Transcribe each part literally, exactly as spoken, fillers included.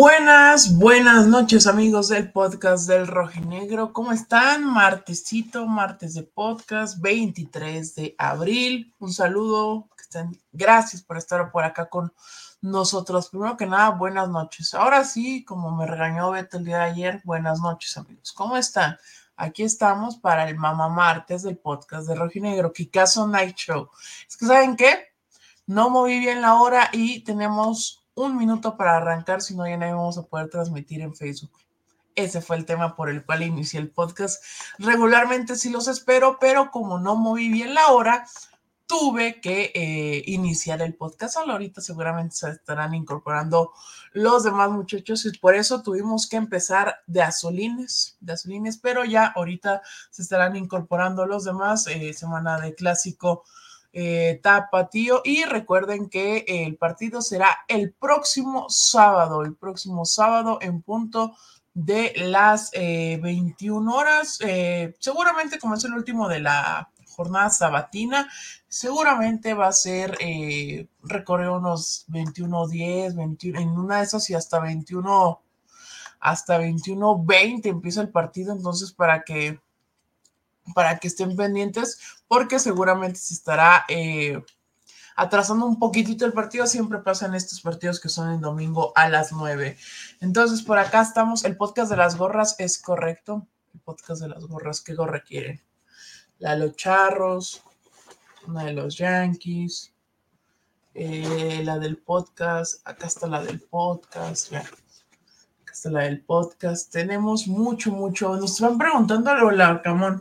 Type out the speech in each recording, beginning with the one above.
Buenas, buenas noches amigos del podcast del Rojinegro. ¿Cómo están? Martesito, martes de podcast, veintitrés de abril. Un saludo, que estén. Gracias por estar por acá con nosotros. Primero que nada, buenas noches. Ahora sí, como me regañó Beto el día de ayer, buenas noches amigos. ¿Cómo están? Aquí estamos para el Mamá Martes del podcast de Rojinegro, Kikazo Night Show. Es que, ¿saben qué? No moví bien la hora y tenemos un minuto para arrancar, si no ya no vamos a poder transmitir en Facebook. Ese fue el tema por el cual inicié el podcast. Regularmente sí los espero, pero como no moví bien la hora, tuve que eh, iniciar el podcast. Solo ahorita seguramente se estarán incorporando los demás muchachos y por eso tuvimos que empezar de azulines, de azulines, pero ya ahorita se estarán incorporando los demás. Eh, semana de clásico eh, tapatío, y recuerden que el partido será el próximo sábado, el próximo sábado en punto de las eh, veintiuna horas. Eh, seguramente como es el último de la jornada sabatina, seguramente va a ser eh, recorrer unos veintiuno diez, veintiuno, en una de esas y hasta veintiuno, hasta veintiuno veinte empieza el partido, entonces para que para que estén pendientes, porque seguramente se estará eh, atrasando un poquitito el partido. Siempre pasan estos partidos que son el domingo a las nueve. Entonces, por acá estamos. El podcast de las gorras es correcto. El podcast de las gorras, ¿qué gorra quieren? La de los Charros, una de los Yankees, eh, la del podcast. Acá está la del podcast, ya. Acá está la del podcast. Tenemos mucho, mucho. Nos están preguntando lo del Arcamón.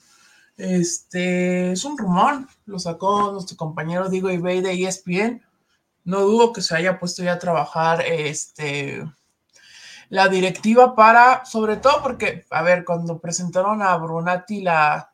Este es un rumor, lo sacó nuestro compañero Diego Ibey de E S P N. No dudo que se haya puesto ya a trabajar este, la directiva para, sobre todo porque, a ver, cuando presentaron a Brunati la...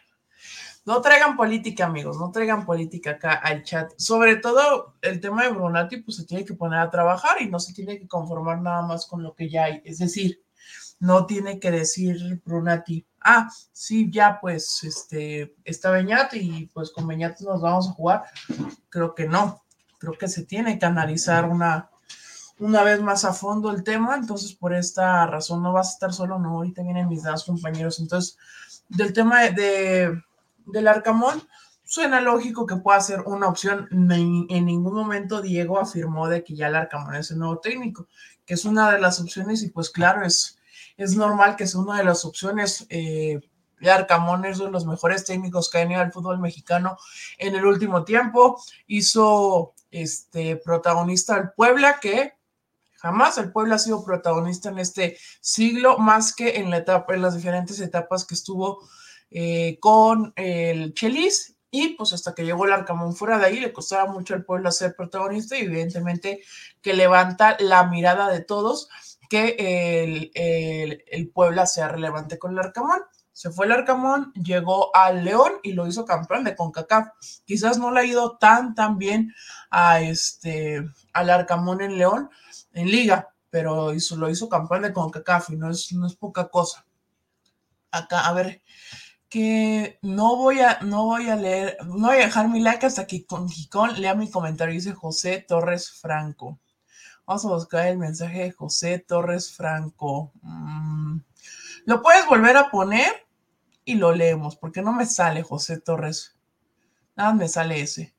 No traigan política, amigos, no traigan política acá al chat. Sobre todo el tema de Brunati, pues se tiene que poner a trabajar y no se tiene que conformar nada más con lo que ya hay. Es decir, no tiene que decir Brunati, ah, sí, ya pues, este, está Beñat y pues con Beñat nos vamos a jugar. Creo que no, creo que se tiene que analizar una, una vez más a fondo el tema, entonces por esta razón no vas a estar solo, no, ahorita vienen mis dos compañeros. Entonces, del tema de, de del Arcamón, suena lógico que pueda ser una opción. En, en ningún momento Diego afirmó de que ya el Arcamón es el nuevo técnico, que es una de las opciones, y pues claro, es, es normal que sea una de las opciones. eh, Arcamón es uno de los mejores técnicos que ha tenido el fútbol mexicano en el último tiempo. Hizo este protagonista al Puebla, que jamás el Puebla ha sido protagonista en este siglo, más que en la etapa, en las diferentes etapas que estuvo eh, con el Chelis, y pues hasta que llegó el Arcamón. Fuera de ahí le costaba mucho al Puebla ser protagonista, y evidentemente que levanta la mirada de todos que el, el, el Puebla sea relevante con el Arcamón. Se fue el Arcamón, llegó al León y lo hizo campeón de CONCACAF. Quizás no le ha ido tan, tan bien a este, al Arcamón en León, en Liga, pero hizo, lo hizo campeón de CONCACAF y no es, no es poca cosa. Acá, a ver, que no voy a, no voy a leer, no voy a dejar mi like hasta que con Gicón lea mi comentario, dice José Torres Franco. Vamos a buscar el mensaje de José Torres Franco. Mm, lo puedes volver a poner y lo leemos, porque no me sale José Torres. Nada, me sale ese.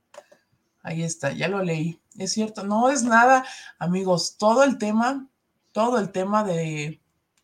Ahí está, ya lo leí. Es cierto, no es nada, amigos. Todo el tema, todo el tema de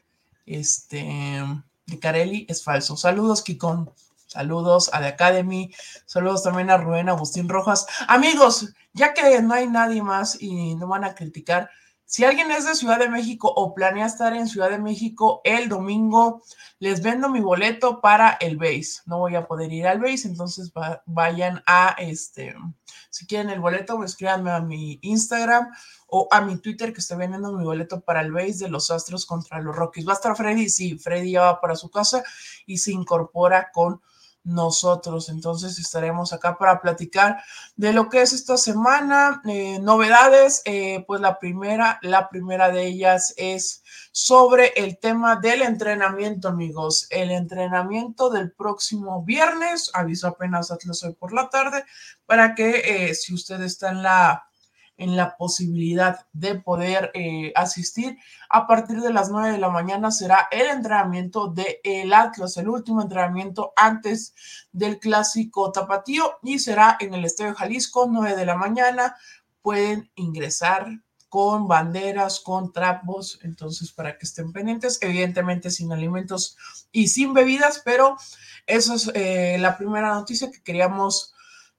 este de Carelli es falso. Saludos, Kikón. Saludos a The Academy. Saludos también a Rubén Agustín Rojas. Amigos, ya que no hay nadie más y no van a criticar, si alguien es de Ciudad de México o planea estar en Ciudad de México el domingo, les vendo mi boleto para el base. No voy a poder ir al base, entonces va, vayan a este. Si quieren el boleto, escríbanme a mi Instagram o a mi Twitter, que estoy vendiendo mi boleto para el base de los Astros contra los Rockies. ¿Va a estar Freddy? Sí, Freddy ya va para su casa y se incorpora con nosotros. Entonces estaremos acá para platicar de lo que es esta semana, eh, novedades. Eh, pues la primera, la primera de ellas es sobre el tema del entrenamiento, amigos. El entrenamiento del próximo viernes, aviso apenas Atlas hoy por la tarde, para que eh, si usted está en la en la posibilidad de poder eh, asistir. A partir de las nueve de la mañana será el entrenamiento del Atlas, el último entrenamiento antes del clásico tapatío, y será en el Estadio Jalisco, nueve de la mañana. Pueden ingresar con banderas, con trapos, entonces para que estén pendientes, evidentemente sin alimentos y sin bebidas, pero esa es eh, la primera noticia que queríamos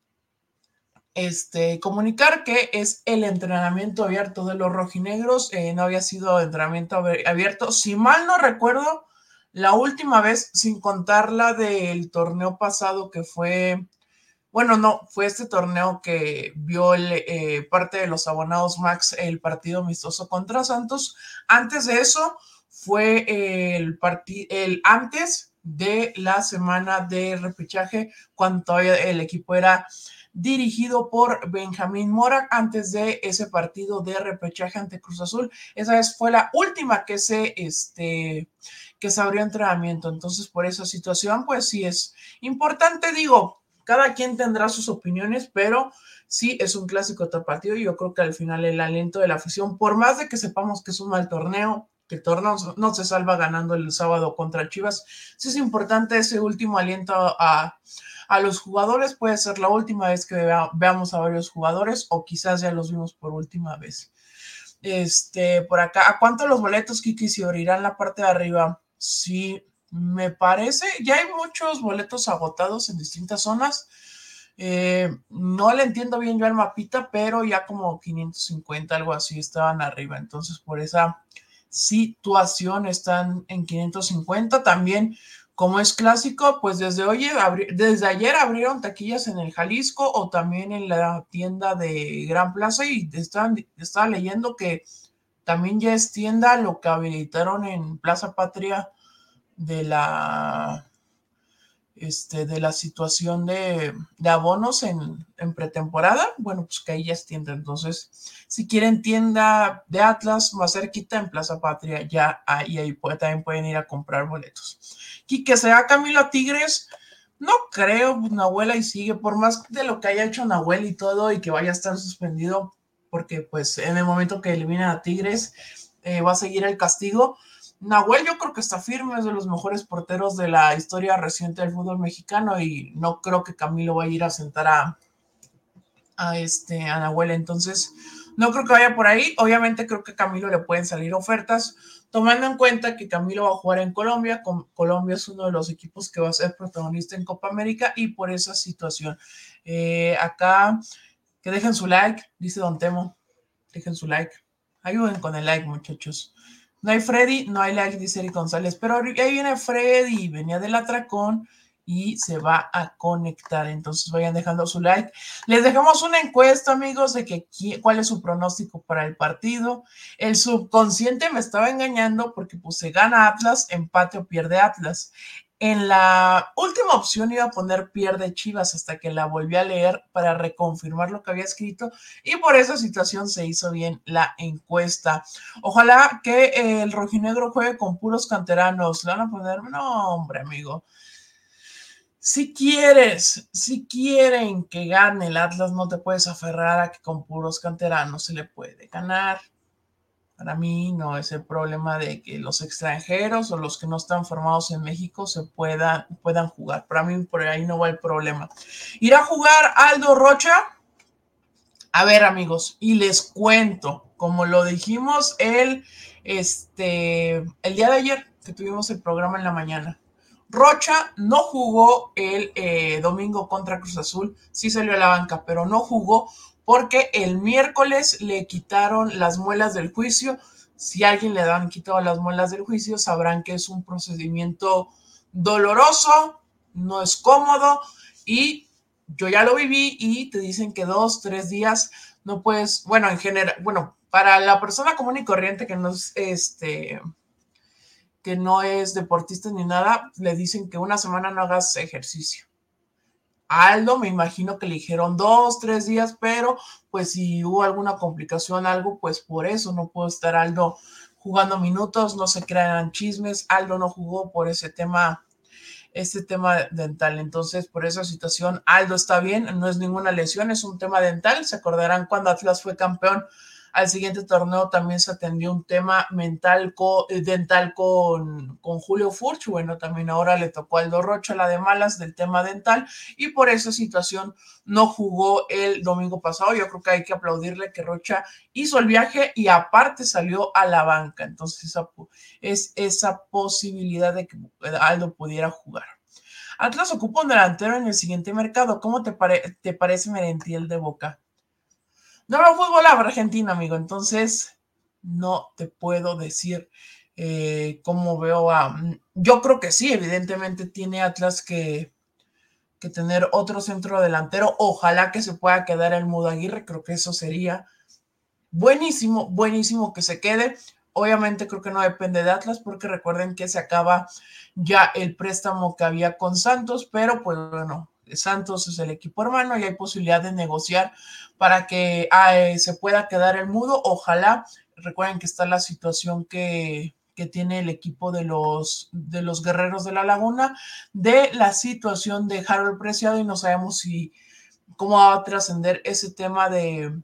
este, comunicar, que es el entrenamiento abierto de los rojinegros. Eh, no había sido entrenamiento abierto, si mal no recuerdo, la última vez, sin contar la del torneo pasado que fue... Bueno, no, fue este torneo que vio el, eh, parte de los abonados Max el partido amistoso contra Santos. Antes de eso fue el partido, el antes de la semana de repechaje, cuando todavía el equipo era dirigido por Benjamín Mora, antes de ese partido de repechaje ante Cruz Azul. Esa vez fue la última que se, este, que se abrió entrenamiento. Entonces, por esa situación, pues sí es importante, digo, cada quien tendrá sus opiniones, pero sí es un clásico tapatío y yo creo que al final el aliento de la afición, por más de que sepamos que es un mal torneo, que el torneo no se salva ganando el sábado contra Chivas, sí es importante ese último aliento a, a los jugadores. Puede ser la última vez que vea, veamos a varios jugadores, o quizás ya los vimos por última vez. Este, por acá, ¿a cuánto los boletos, Kiki, se abrirán la parte de arriba? Sí, me parece, ya hay muchos boletos agotados en distintas zonas. Eh, no le entiendo bien yo al mapita, pero ya como quinientos cincuenta, algo así, estaban arriba. Entonces, por esa situación están en quinientos cincuenta. También, como es clásico, pues desde hoy, desde ayer abrieron taquillas en el Jalisco, o también en la tienda de Gran Plaza, y estaban, estaba leyendo que también ya es tienda lo que habilitaron en Plaza Patria de la este de la situación de, de abonos en, en pretemporada. Bueno, pues que ahí ya es tienda. Entonces, si quieren tienda de Atlas más cerquita en Plaza Patria, ya ahí, ahí puede, también pueden ir a comprar boletos. Y que sea Camilo a Tigres, no creo. Nahuel ahí sigue, por más de lo que haya hecho Nahuel y todo, y que vaya a estar suspendido, porque pues en el momento que eliminen a Tigres eh, va a seguir el castigo. Nahuel yo creo que está firme, es de los mejores porteros de la historia reciente del fútbol mexicano, y no creo que Camilo vaya a ir a sentar a, a, este, a Nahuel. Entonces, no creo que vaya por ahí. Obviamente creo que a Camilo le pueden salir ofertas, tomando en cuenta que Camilo va a jugar en Colombia. Colombia es uno de los equipos que va a ser protagonista en Copa América, y por esa situación. Eh, acá, que dejen su like, dice Don Temo, dejen su like. Ayuden con el like, muchachos. No hay Freddy, no hay like, dice Eric González, pero ahí viene Freddy, venía del atracón y se va a conectar. Entonces vayan dejando su like. Les dejamos una encuesta, amigos, de que cuál es su pronóstico para el partido. El subconsciente me estaba engañando, porque pues se gana Atlas, empate o pierde Atlas. En la última opción iba a poner pierde Chivas, hasta que la volví a leer para reconfirmar lo que había escrito, y por esa situación se hizo bien la encuesta. Ojalá que el rojinegro juegue con puros canteranos. Le van a poner, no, hombre, amigo. Si quieres, si quieren que gane el Atlas, no te puedes aferrar a que con puros canteranos se le puede ganar. Para mí no es el problema de que los extranjeros o los que no están formados en México se puedan, puedan jugar. Para mí por ahí no va el problema. ¿Irá a jugar Aldo Rocha? A ver, amigos, y les cuento, como lo dijimos el, este, el día de ayer que tuvimos el programa en la mañana. Rocha no jugó el eh, domingo contra Cruz Azul, sí salió a la banca, pero no jugó porque el miércoles le quitaron las muelas del juicio. Si a alguien le han quitado las muelas del juicio, sabrán que es un procedimiento doloroso, no es cómodo, y yo ya lo viví, y te dicen que dos, tres días no puedes, bueno, en general, bueno, para la persona común y corriente que no es, este, que no es deportista ni nada, le dicen que una semana no hagas ejercicio. A Aldo me imagino que le dijeron dos, tres días, pero pues si hubo alguna complicación, algo, pues por eso no pudo estar Aldo jugando minutos. No se crean chismes, Aldo no jugó por ese tema este tema dental. Entonces, por esa situación, Aldo está bien, no es ninguna lesión, es un tema dental. Se acordarán cuando Atlas fue campeón, al siguiente torneo también se atendió un tema mental co, dental con, con Julio Furch. Bueno, también ahora le tocó a Aldo Rocha la de malas del tema dental y por esa situación no jugó el domingo pasado. Yo creo que hay que aplaudirle que Rocha hizo el viaje y aparte salió a la banca. Entonces esa, es esa posibilidad de que Aldo pudiera jugar. Atlas ocupa un delantero en el siguiente mercado. ¿Cómo te, pare, te parece Merentiel de Boca? No veo fútbol argentino, amigo, entonces no te puedo decir eh, cómo veo a... Yo creo que sí, evidentemente tiene Atlas que, que tener otro centro delantero. Ojalá que se pueda quedar el Mudo Aguirre, creo que eso sería buenísimo, buenísimo que se quede. Obviamente creo que no depende de Atlas porque recuerden que se acaba ya el préstamo que había con Santos, pero pues bueno, Santos es el equipo hermano y hay posibilidad de negociar para que eh, se pueda quedar el Mudo. Ojalá, recuerden que está la situación que, que tiene el equipo de los, de los Guerreros de la Laguna, de la situación de Harold Preciado y no sabemos si cómo va a trascender ese tema de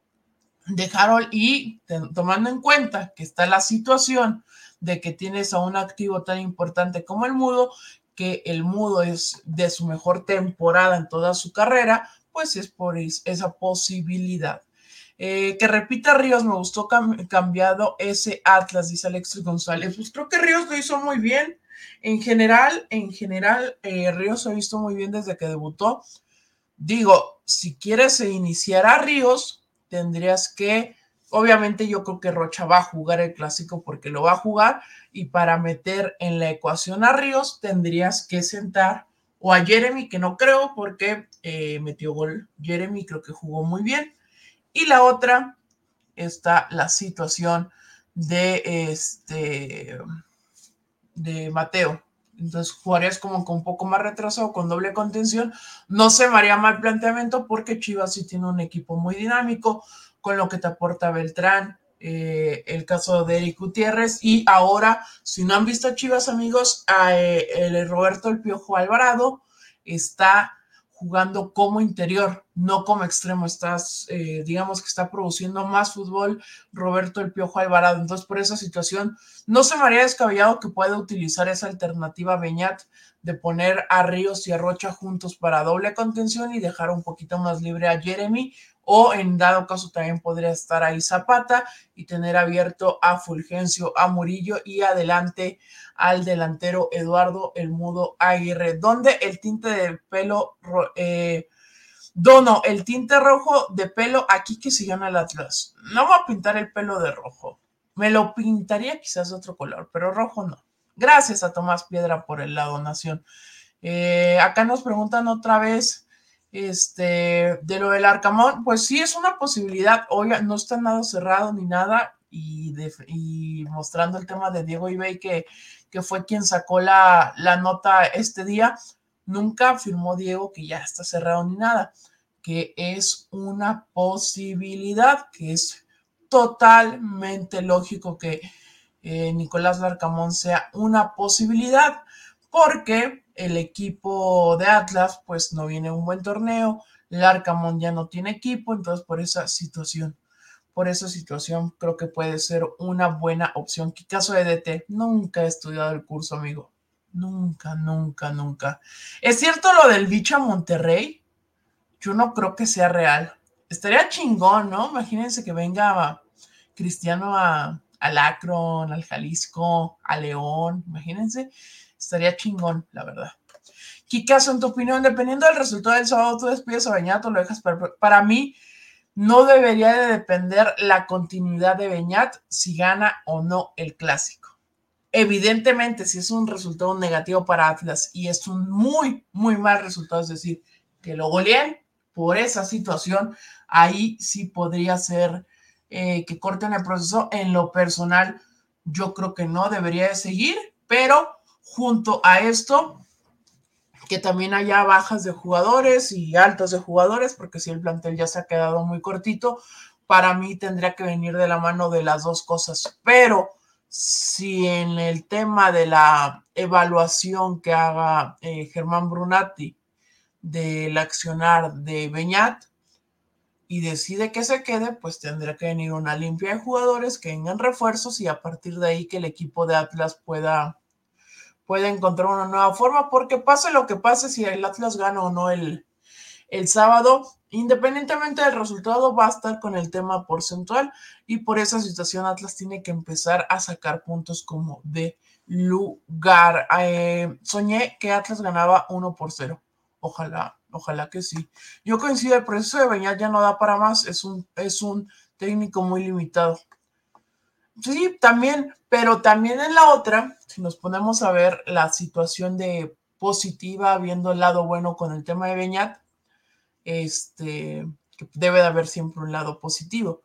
de Harold y tomando en cuenta que está la situación de que tienes a un activo tan importante como el Mudo, que el Mudo es de su mejor temporada en toda su carrera, pues es por esa posibilidad. Eh, que repita Ríos, me gustó cam cambiado ese Atlas, dice Alexis González. Pues creo que Ríos lo hizo muy bien. En general, en general, eh, Ríos lo ha visto muy bien desde que debutó. Digo, si quieres iniciar a Ríos, tendrías que, obviamente yo creo que Rocha va a jugar el clásico porque lo va a jugar y para meter en la ecuación a Ríos tendrías que sentar o a Jeremy, que no creo porque eh, metió gol Jeremy, creo que jugó muy bien. Y la otra está la situación de este de Mateo. Entonces jugarías como con un poco más retrasado, con doble contención. No se me haría mal planteamiento porque Chivas sí tiene un equipo muy dinámico, con lo que te aporta Beltrán, eh, el caso de Eric Gutiérrez. Y ahora, si no han visto a Chivas, amigos, a, eh, el Roberto El Piojo Alvarado está jugando como interior, no como extremo. Estás, eh, digamos que está produciendo más fútbol Roberto El Piojo Alvarado. Entonces, por esa situación, no se me haría descabellado que pueda utilizar esa alternativa Beñat de poner a Ríos y a Rocha juntos para doble contención y dejar un poquito más libre a Jeremy, o en dado caso también podría estar ahí Zapata y tener abierto a Fulgencio, a Murillo y adelante al delantero Eduardo El Mudo Aguirre, donde el tinte de pelo eh, dono, el tinte rojo de pelo aquí que se llama el Atlas. No voy a pintar el pelo de rojo, me lo pintaría quizás de otro color, pero rojo no. Gracias a Tomás Piedra por la donación. Eh, acá nos preguntan otra vez este, de lo del Arcamón. Pues sí, es una posibilidad. Oiga, no está nada cerrado ni nada. Y, de, y mostrando el tema de Diego Ibey, que, que fue quien sacó la, la nota este día. Nunca afirmó Diego que ya está cerrado ni nada, que es una posibilidad, que es totalmente lógico que eh, Nicolás Larcamón sea una posibilidad, porque el equipo de Atlas pues no viene un buen torneo, Larcamón ya no tiene equipo, entonces por esa situación, por esa situación creo que puede ser una buena opción. ¿Qué caso de D T? Nunca he estudiado el curso, amigo. Nunca, nunca, nunca. ¿Es cierto lo del bicho a Monterrey? Yo no creo que sea real. Estaría chingón, ¿no? Imagínense que venga Cristiano a, al Akron, al Jalisco, a León. Imagínense. Estaría chingón, la verdad. Kikazo, en tu opinión, dependiendo del resultado del sábado, tú despides a Beñat o lo dejas para... Para mí, no debería de depender la continuidad de Beñat si gana o no el clásico. Evidentemente, si es un resultado negativo para Atlas y es un muy, muy mal resultado, es decir, que lo goleen por esa situación, ahí sí podría ser eh, que corten el proceso. En lo personal, yo creo que no debería de seguir, pero junto a esto, que también haya bajas de jugadores y altas de jugadores, porque si el plantel ya se ha quedado muy cortito, para mí tendría que venir de la mano de las dos cosas, pero si en el tema de la evaluación que haga eh, Germán Brunati del accionar de Beñat y decide que se quede, pues tendrá que venir una limpia de jugadores que vengan refuerzos y a partir de ahí que el equipo de Atlas pueda, pueda encontrar una nueva forma, porque pase lo que pase, si el Atlas gana o no el, el sábado, independientemente del resultado, va a estar con el tema porcentual y por esa situación Atlas tiene que empezar a sacar puntos como de lugar. Eh, soñé que Atlas ganaba uno por cero. Ojalá, ojalá que sí. Yo coincido, el proceso de Beñat ya no da para más, es un, es un técnico muy limitado. Sí, también, pero también en la otra, si nos ponemos a ver la situación de positiva, viendo el lado bueno con el tema de Beñat, este, que debe de haber siempre un lado positivo.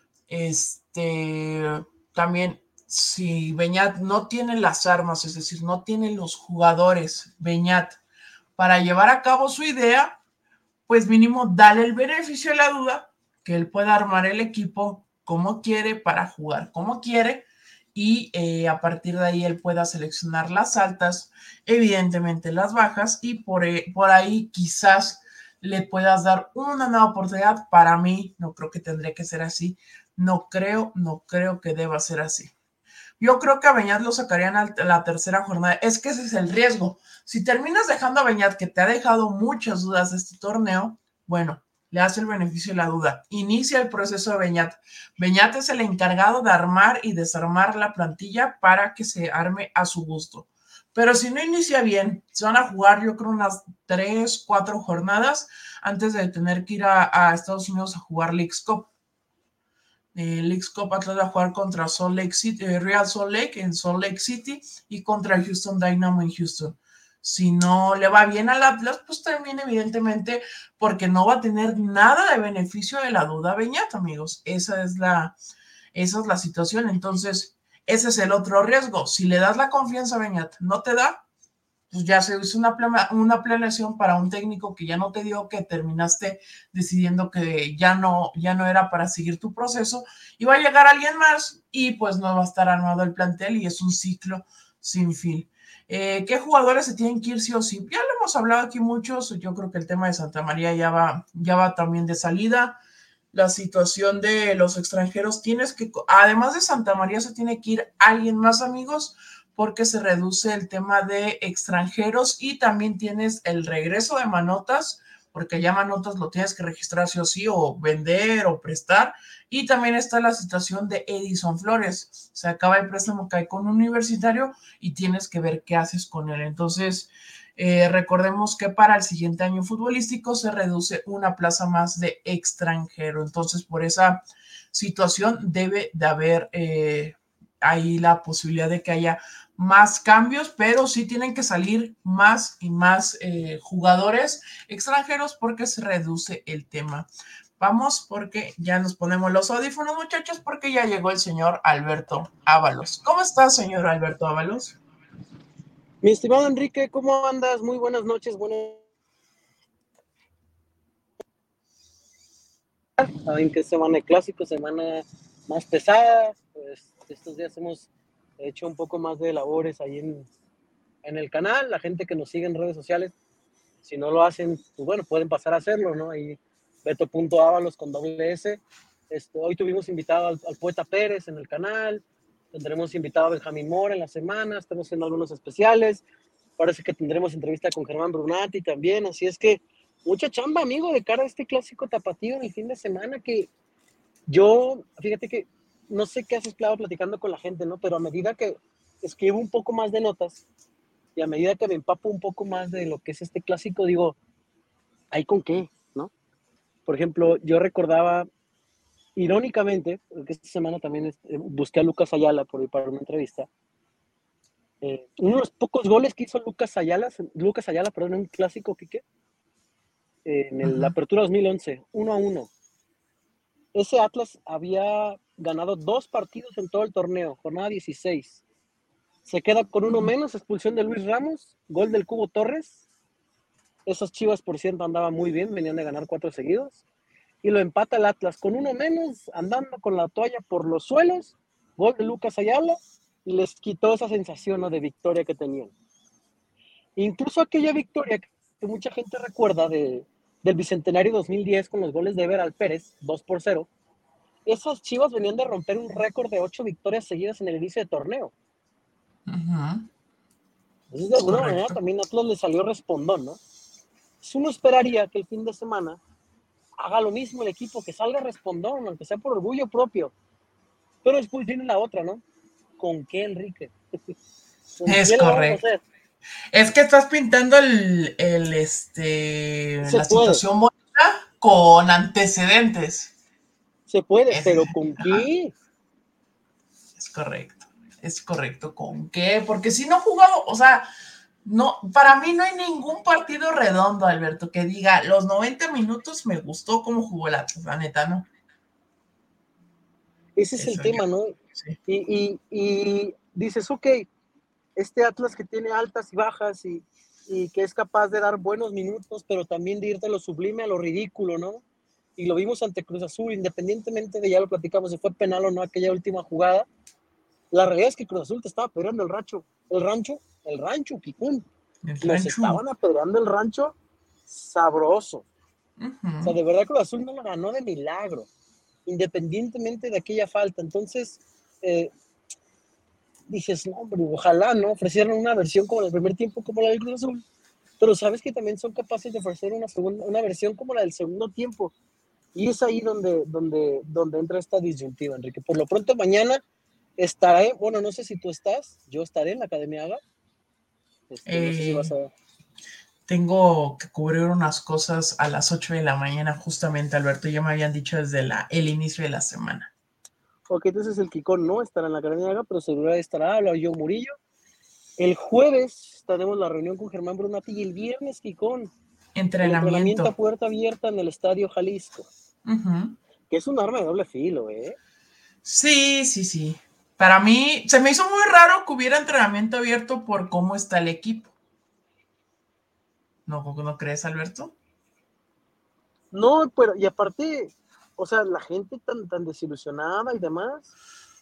Este, también, si Beñat no tiene las armas, es decir, no tiene los jugadores, Beñat, para llevar a cabo su idea, pues mínimo dale el beneficio de la duda, que él pueda armar el equipo como quiere, para jugar como quiere, y eh, a partir de ahí él pueda seleccionar las altas, evidentemente las bajas, y por, eh, por ahí quizás le puedas dar una nueva oportunidad. Para mí, no creo que tendría que ser así. No creo, no creo que deba ser así. Yo creo que a Beñat lo sacarían a la tercera jornada. Es que ese es el riesgo. Si terminas dejando a Beñat, que te ha dejado muchas dudas de este torneo, bueno, le hace el beneficio de la duda. Inicia el proceso de Beñat. Beñat es el encargado de armar y desarmar la plantilla para que se arme a su gusto. Pero si no inicia bien, se van a jugar yo creo unas tres, cuatro jornadas antes de tener que ir a, a Estados Unidos a jugar Leagues Cup. Eh, Leagues Cup Atlas va a jugar contra Salt Lake City, eh, Real Salt Lake en Salt Lake City y contra Houston Dynamo en Houston. Si no le va bien al Atlas, pues también evidentemente porque no va a tener nada de beneficio de la duda Beñat, amigos. Esa es la, esa es la situación. Entonces, ese es el otro riesgo. Si le das la confianza a Beñat, no te da, pues ya se hizo una, plana, una planeación para un técnico que ya no te dio, que terminaste decidiendo que ya no, ya no era para seguir tu proceso, y va a llegar alguien más y pues no va a estar armado el plantel y es un ciclo sin fin. Eh, ¿Qué jugadores se tienen que ir sí o sí? Ya lo hemos hablado aquí muchos, yo creo que el tema de Santa María ya va, ya va también de salida. La situación de los extranjeros, tienes que, además de Santa María, se tiene que ir alguien más, amigos, porque se reduce el tema de extranjeros y también tienes el regreso de Manotas, porque ya Manotas lo tienes que registrar sí o sí, o vender o prestar. Y también está la situación de Edison Flores. Se acaba el préstamo que hay con Universitario y tienes que ver qué haces con él. Entonces, eh, recordemos que para el siguiente año futbolístico se reduce una plaza más de extranjero. Entonces, por esa situación debe de haber eh, ahí la posibilidad de que haya más cambios, pero sí tienen que salir más y más eh, jugadores extranjeros porque se reduce el tema. Vamos porque ya nos ponemos los audífonos, muchachos, porque ya llegó el señor Alberto Ábalos. ¿Cómo está, señor Alberto Ábalos? Mi estimado Enrique, ¿cómo andas? Muy buenas noches. Buenas... Saben que es semana de clásico, semana más pesada. Pues estos días hemos hecho un poco más de labores ahí en, en el canal. La gente que nos sigue en redes sociales, si no lo hacen, pues bueno, pueden pasar a hacerlo, ¿no? Ahí Beto.ábalos con doble S. Este, hoy tuvimos invitado al, al Poeta Pérez en el canal. Tendremos invitado a Benjamín Mora en la semana. Estamos haciendo algunos especiales. Parece que tendremos entrevista con Germán Brunati también, así es que mucha chamba, amigo, de cara a este clásico tapatío en el fin de semana, que yo, fíjate que no sé qué has estado platicando con la gente, ¿no? Pero a medida que escribo un poco más de notas y a medida que me empapo un poco más de lo que es este clásico, digo, ¿hay con qué, no? Por ejemplo, yo recordaba, irónicamente, porque esta semana también este, busqué a Lucas Ayala por, para una entrevista. Eh, uno de los pocos goles que hizo Lucas Ayala, Lucas Ayala, perdón, en un clásico, Quique, eh, en el, la Apertura dos mil once, uno a uno. Ese Atlas había ganado dos partidos en todo el torneo, jornada dieciséis. Se queda con uno menos, expulsión de Luis Ramos, gol del Cubo Torres. Esas Chivas, por cierto, andaban muy bien, venían de ganar cuatro seguidos. Y lo empata el Atlas con uno menos, andando con la toalla por los suelos, gol de Lucas Ayala. y les quitó esa sensación, ¿no?, de victoria que tenían. Incluso aquella victoria que mucha gente recuerda de, del Bicentenario dos mil diez con los goles de Ever Alpérez, dos por cero, esas Chivas venían de romper un récord de ocho victorias seguidas en el inicio de torneo. Uh-huh. Entonces, de alguna manera, también Atlas le salió respondón, ¿no? Si uno esperaría que el fin de semana haga lo mismo el equipo, que salga respondón, aunque sea por orgullo propio. Pero después viene la otra, ¿no? ¿Con qué, Enrique? ¿Con Es qué lo vamos a correcto. hacer? Es que estás pintando el, el este, Se la puede. situación bonita con antecedentes. Se puede, Es, pero ¿con ajá, qué? es correcto. Es correcto. ¿Con qué? Porque si no he jugado, o sea, no, para mí no hay ningún partido redondo, Alberto, que diga los noventa minutos me gustó cómo jugó el Atlas, la neta, ¿no? Ese es el Eso yo, tema, ¿no? sí. Y, y, y dices, ok, este Atlas que tiene altas y bajas y, y que es capaz de dar buenos minutos, pero también de irte a lo sublime, a lo ridículo, ¿no? Y lo vimos ante Cruz Azul, independientemente de, ya lo platicamos, si fue penal o no aquella última jugada. La realidad es que Cruz Azul te estaba apedreando el rancho, el rancho, el rancho, Kikún. El Nos rancho. estaban apedreando el rancho sabroso. Uh-huh. O sea, de verdad Cruz Azul no lo ganó de milagro, independientemente de aquella falta. Entonces, eh, dices, no, hombre, ojalá, ¿no? Ofrecieran una versión como en el primer tiempo, como la del Cruz Azul. Pero sabes que también son capaces de ofrecer una, segunda, una versión como la del segundo tiempo. Y es ahí donde, donde, donde entra esta disyuntiva, Enrique. Por lo pronto, mañana estaré, bueno, no sé si tú estás, yo estaré en la Academia Haga. Este, no sé si vas Eh, a... tengo que cubrir unas cosas a las ocho de la mañana, justamente, Alberto. Ya me habían dicho desde la, el inicio de la semana. Ok, entonces el Kikón no estará en la Academia Haga, pero seguro estará, habla yo Murillo. El jueves tenemos la reunión con Germán Brunati y el viernes, Kikón, el entrenamiento a Entrenamiento. puerta abierta en el Estadio Jalisco, Uh-huh. que es un arma de doble filo, ¿eh? Sí, sí, sí. Para mí, se me hizo muy raro que hubiera entrenamiento abierto por cómo está el equipo. ¿No, no crees, Alberto? No, pero, y aparte, o sea, la gente tan, tan desilusionada y demás,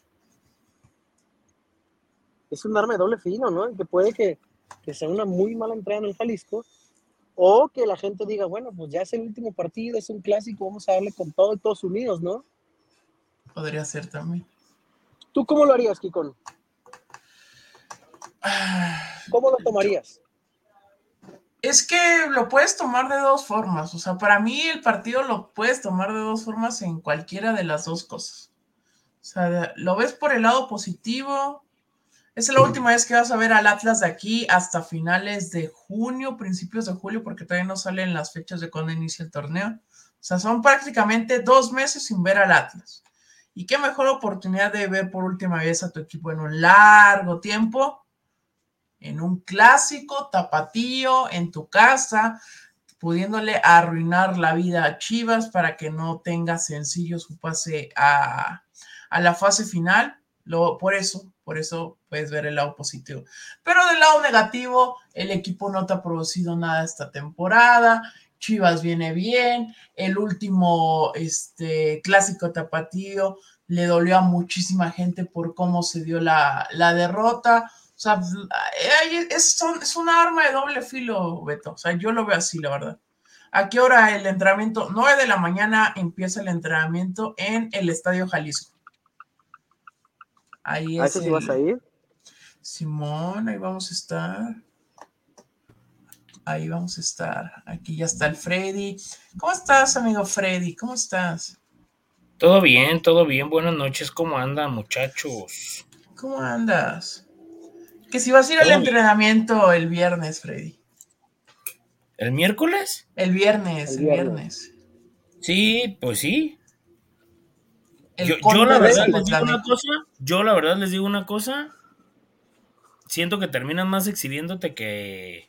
es un arma de doble filo, ¿no? Que puede que, que sea una muy mala entrada en el Jalisco, o que la gente diga, bueno, pues ya es el último partido, es un clásico, vamos a darle con todo y todos unidos, ¿no? Podría ser también. ¿Tú cómo lo harías, Kikón? ¿Cómo lo Yo, tomarías? es que lo puedes tomar de dos formas. O sea, para mí el partido lo puedes tomar de dos formas en cualquiera de las dos cosas. O sea, lo ves por el lado positivo. Es la última vez que vas a ver al Atlas de aquí hasta finales de junio, principios de julio, porque todavía no salen las fechas de cuando inicia el torneo. O sea, son prácticamente dos meses sin ver al Atlas. Y qué mejor oportunidad de ver por última vez a tu equipo en un largo tiempo, en un clásico tapatío, en tu casa, pudiéndole arruinar la vida a Chivas para que no tenga sencillo su pase a, a la fase final. Lo, por eso, por eso puedes ver el lado positivo. Pero del lado negativo, el equipo no te ha producido nada esta temporada. Chivas viene bien. El último este, clásico tapatío le dolió a muchísima gente por cómo se dio la, la derrota. O sea, es, es una arma de doble filo, Beto. O sea, yo lo veo así, la verdad. ¿A qué hora el entrenamiento? nueve de la mañana empieza el entrenamiento en el Estadio Jalisco. Ahí ¿A es ese sí vas a el... ir? Simón, ahí vamos a estar. Ahí vamos a estar. Aquí ya está el Freddy. ¿Cómo estás, amigo Freddy? ¿Cómo estás? Todo bien, todo bien. Buenas noches. ¿Cómo andan, muchachos? ¿Cómo andas? Que si vas a ir al Todo bien. entrenamiento el viernes, Freddy. ¿El miércoles? El viernes, El el viernes. viernes. Sí, pues sí. El Yo, yo Conde la de verdad les digo Zapotlán. una cosa. Yo la verdad les digo una cosa. Siento que terminan más exhibiéndote que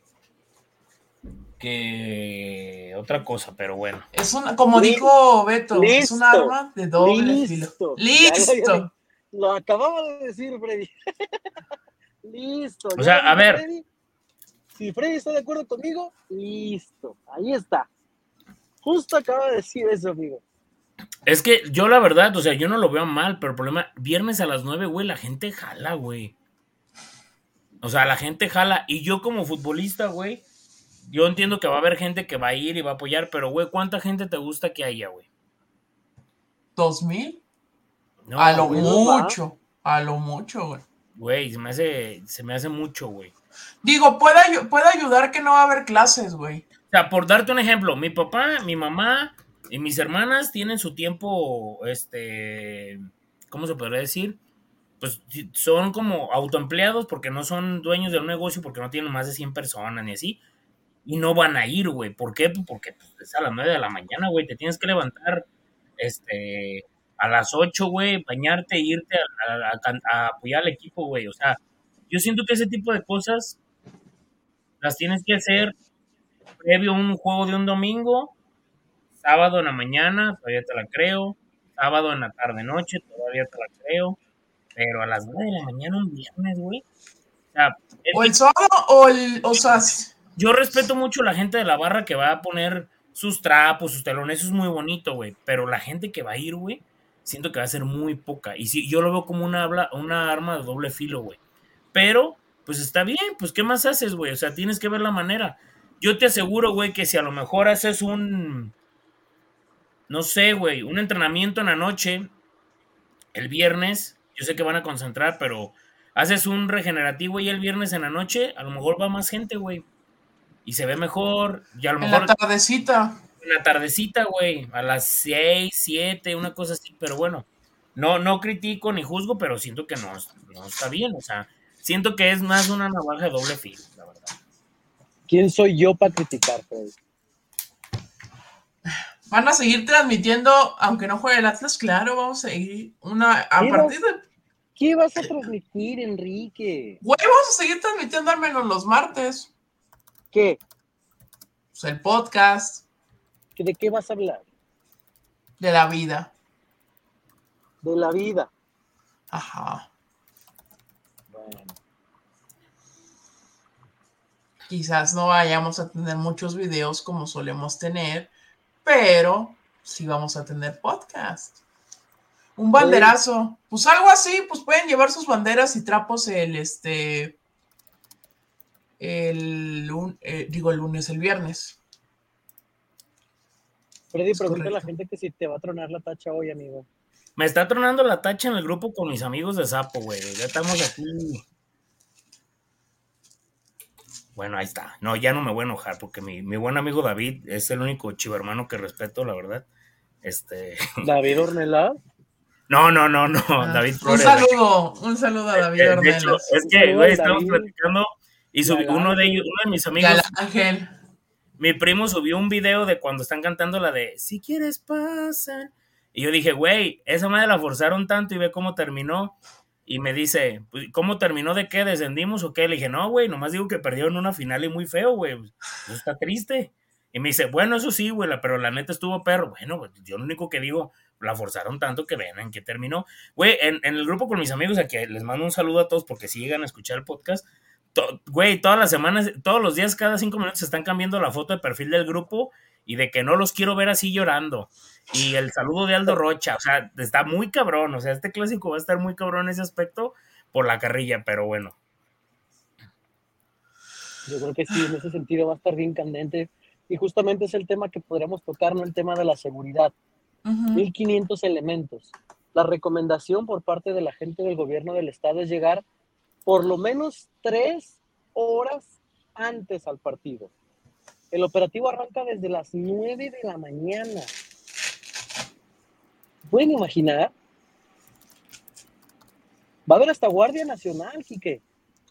que otra cosa, pero bueno. Es una, como Li- dijo Beto, es un listo, arma de doble filo. listo. Ya lo había ¡Listo! dicho. Lo acababa de decir Freddy. Listo, O ya sea, lo a dijo ver, Freddy. Si Freddy está de acuerdo conmigo, listo. Ahí está. Justo acaba de decir eso, amigo. es que yo la verdad, o sea, yo no lo veo mal, pero el problema, viernes a las nueve, güey, la gente jala, güey. O sea, la gente jala. Y yo como futbolista, güey, yo entiendo que va a haber gente que va a ir y va a apoyar, pero, güey, ¿cuánta gente te gusta que haya, güey? ¿Dos mil? No, A lo menos mucho. A lo mucho, güey. güey, se me hace, se me hace mucho, güey. Digo, puede, ayu- puede ayudar que no va a haber clases, güey. O sea, por darte un ejemplo, mi papá, mi mamá y mis hermanas tienen su tiempo, este, ¿cómo se podría decir? Pues sí, son como autoempleados porque no son dueños de un negocio, porque no tienen más de cien personas ni así, y no van a ir, güey. ¿Por qué? Pues porque pues, es a las nueve de la mañana, güey. Te tienes que levantar, este, a las ocho, güey, bañarte e irte a, a- a can- a apoyar al equipo, güey. O sea, yo siento que ese tipo de cosas las tienes que hacer previo a un juego de un domingo, sábado en la mañana, todavía te la creo, sábado en la tarde noche, todavía te la creo, pero a las nueve de la mañana un viernes, güey. O sea, es O que el sábado o el. O sea, s- yo respeto mucho a la gente de la barra que va a poner sus trapos, sus telones, eso es muy bonito, güey, pero la gente que va a ir, güey, siento que va a ser muy poca. Y sí, yo lo veo como una, habla- una arma de doble filo, güey. Pero, pues está bien, pues ¿qué más haces, güey? O sea, tienes que ver la manera. Yo te aseguro, güey, que si a lo mejor haces un, no sé, güey, un entrenamiento en la noche, el viernes, yo sé que van a concentrar, pero haces un regenerativo y el viernes en la noche, a lo mejor va más gente, güey. Y se ve mejor, y a lo en la mejor tardecita. en la tardecita, güey, a las seis, siete, una cosa así, pero bueno, no, no critico ni juzgo, pero siento que no, no está bien, o sea, siento que es más una navaja de doble filo, la verdad. ¿Quién soy yo para criticar, Freddy? Van a seguir transmitiendo, aunque no juegue el Atlas, claro, vamos a seguir una. A ¿Qué partir vas, de. ¿Qué vas a transmitir, Enrique? Güey, vamos a seguir transmitiendo al menos los martes. ¿Qué? Pues el podcast ¿De qué vas a hablar? de la vida. De la vida. Ajá. Bueno, Quizás no vayamos a tener muchos videos como solemos tener, pero sí vamos a tener podcast. Un banderazo. Pues algo así, pues pueden llevar sus banderas y trapos el este. El lun- eh, digo el lunes, el viernes. Freddy, Es pregunta a la correcto. gente que si te va a tronar la tacha hoy, amigo. Me está tronando la tacha en el grupo con mis amigos de Sapo, güey, ya estamos aquí. Bueno, ahí está. No, ya no me voy a enojar porque mi, mi buen amigo David es el único chivo hermano que respeto, la verdad. Este. David Ornelas. No, no, no, no. Ah, David un Flores. saludo, un saludo a David Eh, De hecho, Ornelas. es Un que, saludo güey, al estamos David platicando y y subí, al uno de Ángel. ellos, uno de mis Y al amigos, Ángel. mi primo subió un video de cuando están cantando la de Si quieres pasa. Y yo dije, güey, esa madre la forzaron tanto y ve cómo terminó. Y me dice, pues, ¿cómo terminó de qué? ¿Descendimos o qué? Le dije, no, güey, nomás digo que perdieron una final y muy feo, güey. Eso está triste. Y me dice, bueno, eso sí, güey, la- pero la neta estuvo perro. Bueno, pues, yo lo único que digo, la forzaron tanto que ven en qué terminó. Güey, en, en el grupo con mis amigos, a que les mando un saludo a todos porque si llegan a escuchar el podcast, to- güey, todas las semanas, todos los días, cada cinco minutos se están cambiando la foto de perfil del grupo y de que no los quiero ver así llorando. Y el saludo de Aldo Rocha, o sea, está muy cabrón, o sea, este clásico va a estar muy cabrón en ese aspecto por la carrilla, pero bueno. Yo creo que sí, en ese sentido va a estar bien candente. Y justamente es el tema que podríamos tocar, ¿no? El tema de la seguridad. Ujú. mil quinientos elementos. La recomendación por parte de la gente del gobierno del estado es llegar por lo menos tres horas antes al partido. El operativo arranca desde las nueve de la mañana. ¿Pueden imaginar? Va a haber hasta Guardia Nacional, Quique.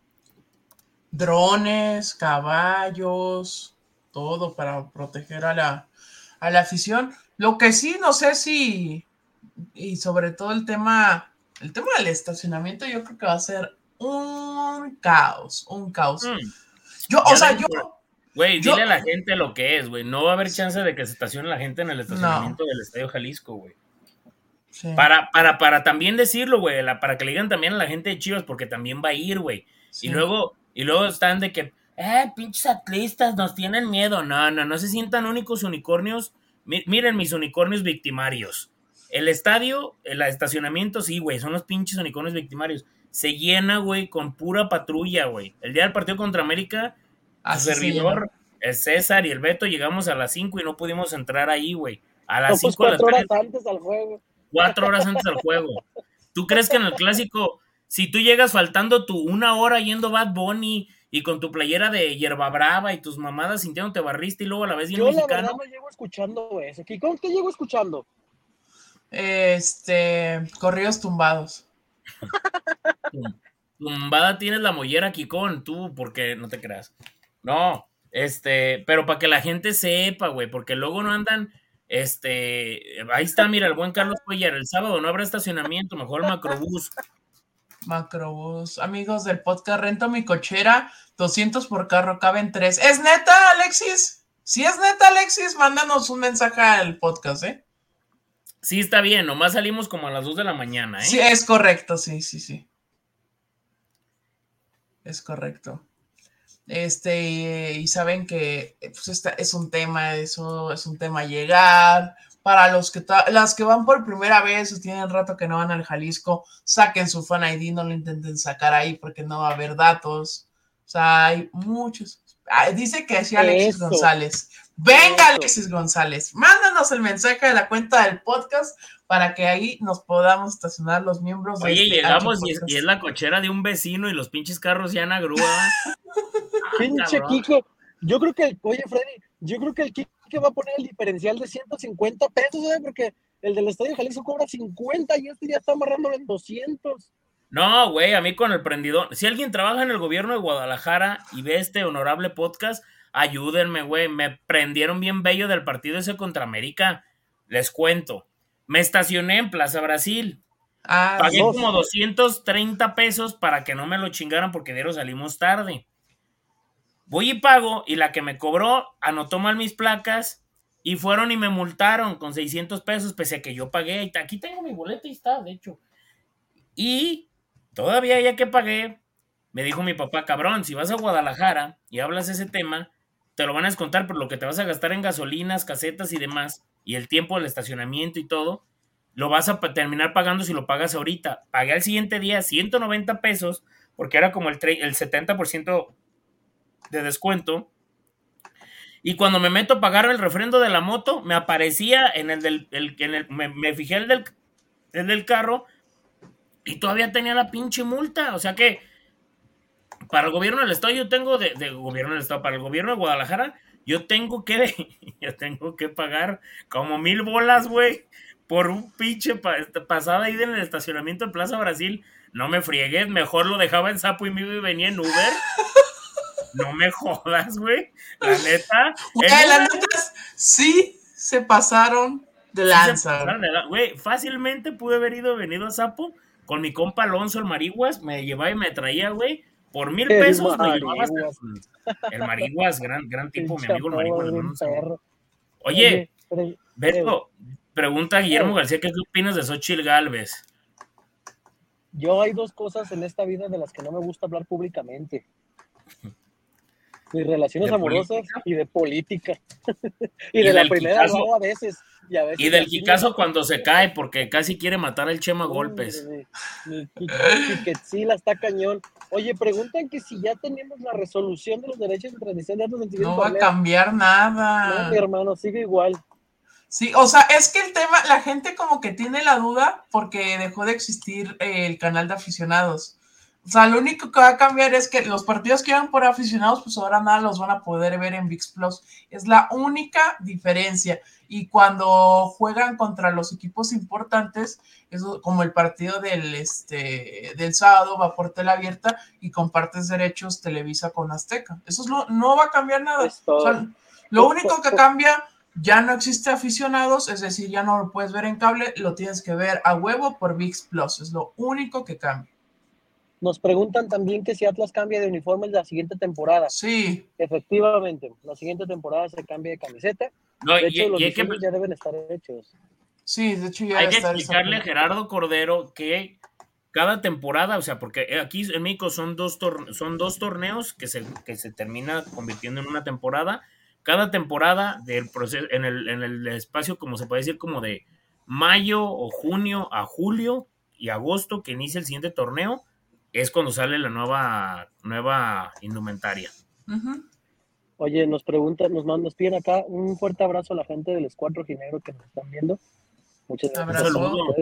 Drones, caballos, todo para proteger a la, a la afición. Lo que sí, no sé si, y sobre todo el tema, el tema del estacionamiento, yo creo que va a ser un caos, un caos. Mm, Yo, o ya sea, ven, yo, güey, yo, dile a la gente lo que es, güey. No va a haber chance de que se estacione la gente en el no, estacionamiento del Estadio Jalisco, güey. sí, Para, para, para también decirlo, güey, la- para que le digan también a la gente de Chivas, porque también va a ir, güey. Y sí. luego, y luego están de que, eh, pinches atlistas, nos tienen miedo. No, no, no se sientan únicos unicornios. Mi- miren mis unicornios victimarios. El estadio, el estacionamiento, sí, güey, son los pinches unicornios victimarios. se llena, güey, con pura patrulla, güey. El día del partido contra América, su servidor, el César y el Beto, llegamos a las cinco y no pudimos entrar ahí, güey. A las cinco de la tarde. Cuatro horas antes al juego. Cuatro horas antes del juego. ¿Tú crees que en el clásico, si tú llegas faltando tu una hora yendo Bad Bunny y con tu playera de hierba brava y tus mamadas sintiéndote barrista y luego a la vez bien Yo mexicano? Yo la verdad no llego escuchando eso. ¿Con qué llego escuchando? Este, corridos tumbados. Tumbada tienes la mollera, Kikón, tú, porque no te creas. No, este, pero para que la gente sepa, güey, porque luego no andan, este, ahí está, mira, el buen Carlos Cuellar, el sábado no habrá estacionamiento, mejor el macrobús. Macrobús, amigos del podcast, rento mi cochera, doscientos por carro, caben tres. ¿Es neta, Alexis? Si es neta, Alexis, mándanos un mensaje al podcast, ¿eh? Sí, está bien, nomás salimos como a las dos de la mañana, ¿eh? Sí, es correcto, sí, sí, sí. Es correcto. Este, y, y saben que pues esta es un tema, eso es un tema a llegar. Para los que las que van por primera vez o tienen rato que no van al Jalisco, saquen su Fan I D, no lo intenten sacar ahí porque no va a haber datos. O sea, hay muchos. Ah, dice que así Alexis eso. González. Venga, eso. Alexis González, mándanos el mensaje de la cuenta del podcast para que ahí nos podamos estacionar los miembros. Oye, de este llegamos y es, y es la cochera de un vecino y los pinches carros ya en la grúa. Pinche ah, Kiko. Yo creo que, oye, Freddy, yo creo que el Kiko va a poner el diferencial de ciento cincuenta pesos, ¿eh? Porque el del Estadio Jalisco cobra cincuenta y este ya está amarrándolo en doscientos. No, güey, a mí con el prendidor. Si alguien trabaja en el gobierno de Guadalajara y ve este honorable podcast, ayúdenme, güey. Me prendieron bien bello del partido ese contra América. Les cuento. Me estacioné en Plaza Brasil. Ah, Pagué no, como doscientos treinta pesos para que no me lo chingaran porque dieron salimos tarde. Voy y pago y la que me cobró anotó mal mis placas y fueron y me multaron con seiscientos pesos pese a que yo pagué. Aquí tengo mi boleta y está, de hecho. Y todavía ya que pagué, me dijo mi papá, cabrón, si vas a Guadalajara y hablas ese tema, te lo van a descontar por lo que te vas a gastar en gasolinas, casetas y demás, y el tiempo del estacionamiento y todo, lo vas a terminar pagando si lo pagas ahorita. Pagué al siguiente día ciento noventa pesos, porque era como el, el setenta por ciento de descuento, y cuando me meto a pagar el refrendo de la moto, me aparecía en el del, el, en el, me, me fijé el del, el del carro, y todavía tenía la pinche multa. O sea que para el gobierno del estado yo tengo de, de gobierno del estado, para el gobierno de Guadalajara yo tengo que yo tengo que pagar como mil bolas, güey, por un pinche pa, pasada ahí en el estacionamiento de Plaza Brasil. No me friegues, mejor lo dejaba en Sapo y me venía en Uber. No me jodas, güey. La neta. Güey, la neta sí se pasaron de lanza. Güey, fácilmente pude haber ido venido a Sapo con mi compa Alonso, el Mariguas, me llevaba y me traía, güey, por mil pesos me llevaba hasta el Mariguas, gran, gran tipo, mi amigo el Mariguas. Oye, Beto, pregunta a Guillermo García, ¿qué opinas de Xochitl Gálvez? Yo hay dos cosas en esta vida de las que no me gusta hablar públicamente. Mis relaciones ¿De amorosas política? Y de política. y, y de la primera no, a veces. Y, a veces y del Kikazo cuando se cae porque casi quiere matar al Chema a golpes. Mi, mi, mi Quetzila está cañón. Oye, preguntan que si ya tenemos la resolución de los derechos de transmisión de datos del siguiente No va torneo. A cambiar nada. No, mi hermano, sigue igual. Sí, o sea, es que el tema, la gente como que tiene la duda porque dejó de existir eh, el canal de aficionados. O sea, lo único que va a cambiar es que los partidos que iban por aficionados, pues ahora nada los van a poder ver en ViX Plus. Es la única diferencia. Y cuando juegan contra los equipos importantes, eso, como el partido del, este, del sábado, va por tela abierta y compartes derechos Televisa con Azteca. Eso es lo, no va a cambiar nada. O sea, lo único que cambia, ya no existe aficionados, es decir, ya no lo puedes ver en cable, lo tienes que ver a huevo por ViX Plus. Es lo único que cambia. Nos preguntan también que si Atlas cambia de uniforme en la siguiente temporada. Sí. Efectivamente, la siguiente temporada se cambia de camiseta. No, de hecho, y, los y que... ya deben estar hechos. Sí, de hecho ya hay que explicarle a Gerardo Cordero que cada temporada, o sea, porque aquí en México son dos, tor- son dos torneos que se, que se termina convirtiendo en una temporada. Cada temporada del proceso, en el, en el espacio, como se puede decir, como de mayo o junio a julio y agosto, que inicia el siguiente torneo, es cuando sale la nueva, nueva indumentaria. Uh-huh. Oye, nos preguntan, nos mandan, nos piden acá un fuerte abrazo a la gente del Escuadro Ginebro que nos están viendo. Muchas gracias. Abrazo. Un saludo.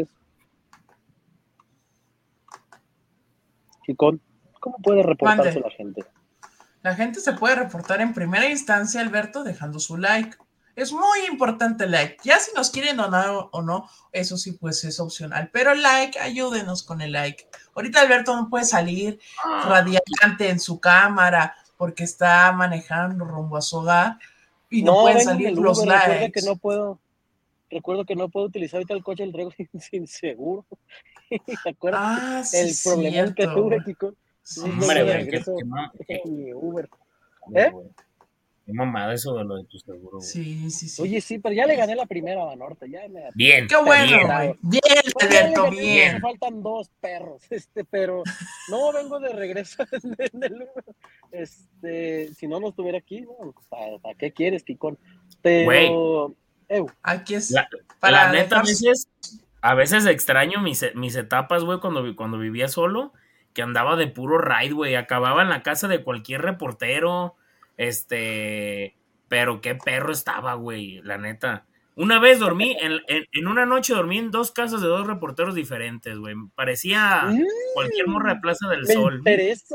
Chicón, ¿cómo puede reportarse Mande. la gente? La gente se puede reportar en primera instancia, Alberto, dejando su like. Es muy importante el like. Ya si nos quieren donar o no, eso sí, pues es opcional. Pero el like, ayúdenos con el like. Ahorita Alberto no puede salir radiante en su cámara porque está manejando rumbo a su hogar y no, no pueden salir Uber, los likes. Recuerda que no puedo, recuerdo que no puedo utilizar ahorita el coche del traigo sin, sin seguro. ¿Te acuerdas? Ah, sí, el problemón que tuve, Kiko. Sí, no Hombre, de güey, regreso que, que, en mi Uber. ¿Eh? Qué mamada eso de lo de tu seguro, güey. Sí, sí, sí. Oye, sí, pero ya le gané la primera a Banorte. Ya me... Bien. Qué bueno, bien. güey. Bien, Alberto, bien. Me faltan dos perros, este, pero no vengo de regreso en el Uber. Este, si no no estuviera aquí, bueno, ¿para, ¿para qué quieres, Kikón? Pero, eh, aquí es la, para la neta, dejar... a veces, a veces extraño mis, mis etapas, güey, cuando, cuando vivía solo, que andaba de puro ride, güey, acababa en la casa de cualquier reportero, este, pero qué perro estaba, güey, la neta. Una vez dormí, en, en, en una noche dormí en dos casas de dos reporteros diferentes, güey, parecía mm, cualquier morra de Plaza del me Sol. Me interesa.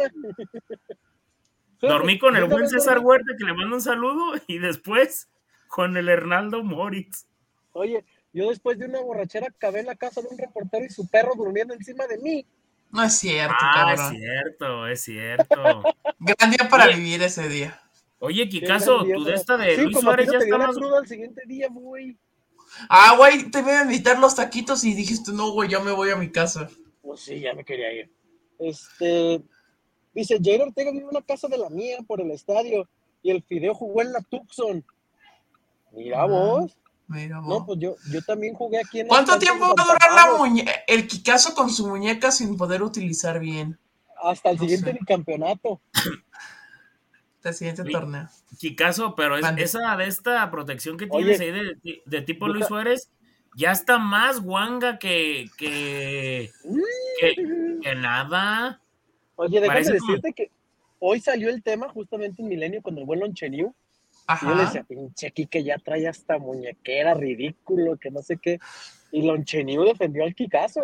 Dormí con el buen César Huerta, que le mando un saludo, y después con el Hernaldo Moritz. Oye, yo después de una borrachera acabé en la casa de un reportero y su perro durmiendo encima de mí. No es cierto, ah, cabrón. es cierto, es cierto. Gran día para oye, vivir ese día. Oye, Kikazo, tú de esta de sí, Luis como Suárez ya te dio está la más... cruda al siguiente día, güey. Ah, güey, te voy a invitar los taquitos y dijiste, no, güey, yo me voy a mi casa. Pues sí, ya me quería ir. Este... Dice, Jair Ortega vive en una casa de la mía por el estadio y el Fideo jugó en la Tucson. Mira ah, vos. Mira vos. No, pues yo, yo también jugué aquí en ¿Cuánto tiempo va a durar la muñeca, el Kikazo con su muñeca sin poder utilizar bien? Hasta el no siguiente sé. Bicampeonato. Hasta el siguiente sí, torneo. Kikazo, pero es, esa de esta protección que tienes Oye, ahí de, de tipo Luis Suárez ya está más guanga que, que, que, que nada. Oye, déjame Parece decirte como... que hoy salió el tema justamente en Milenio con el buen Loncheniu. Y yo le decía, pinche aquí que ya trae hasta muñequera, ridículo, que no sé qué. Y Loncheniu defendió al Kikazo.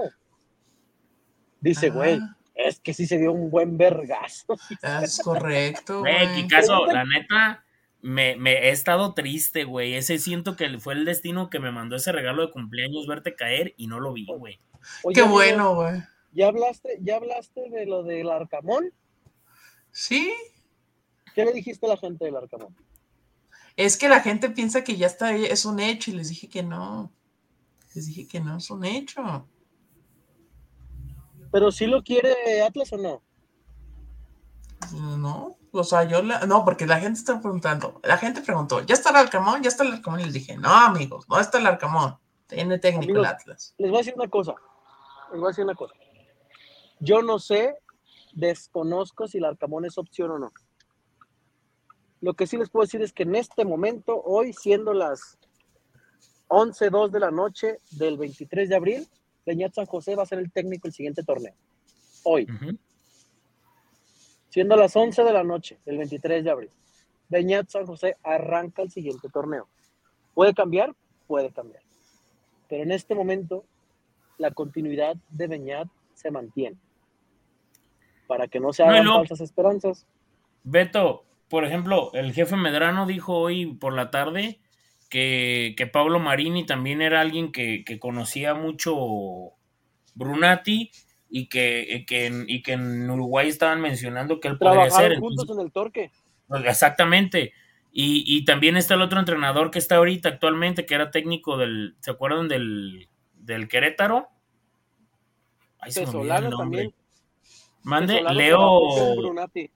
Dice, güey, ah. es que sí se dio un buen vergazo. Es correcto, güey. Güey, Kikazo, la neta, me, me he estado triste, güey. Ese siento que fue el destino que me mandó ese regalo de cumpleaños, verte caer, y no lo vi, güey. Qué bueno, güey. ¿Ya hablaste, ¿Ya hablaste de lo del Arcamón? Sí. ¿Qué le dijiste a la gente del Arcamón? Es que la gente piensa que ya está, es un hecho, y les dije que no. Les dije que no, es un hecho. ¿Pero sí lo quiere Atlas o no? No, o sea, yo, la, no, porque la gente está preguntando, la gente preguntó, ¿ya está el Arcamón? ¿Ya está el Arcamón? Y les dije, no, amigos, no está el Arcamón, tiene técnico amigos, el Atlas. Les voy a decir una cosa, les voy a decir una cosa. Yo no sé, desconozco si el Arcamón es opción o no. Lo que sí les puedo decir es que en este momento, hoy siendo las once dos de la noche del veintitrés de abril, Beñat San José va a ser el técnico el siguiente torneo. Hoy. Uh-huh. Siendo las once de la noche del veintitrés de abril, Beñat San José arranca el siguiente torneo. ¿Puede cambiar? Puede cambiar. Pero en este momento, la continuidad de Beñat se mantiene. Para que no se hagan no, falsas esperanzas. Beto, por ejemplo, el jefe Medrano dijo hoy por la tarde que, que Pablo Marini también era alguien que, que conocía mucho Brunati y que, que, en, y que en Uruguay estaban mencionando que él podría ser. Juntos entonces, en el Torque. Exactamente. Y, y también está el otro entrenador que está ahorita actualmente, que era técnico del, ¿se acuerdan del, del Querétaro? Ahí se me olvidó el nombre. También. Mande, Pesolano Leo.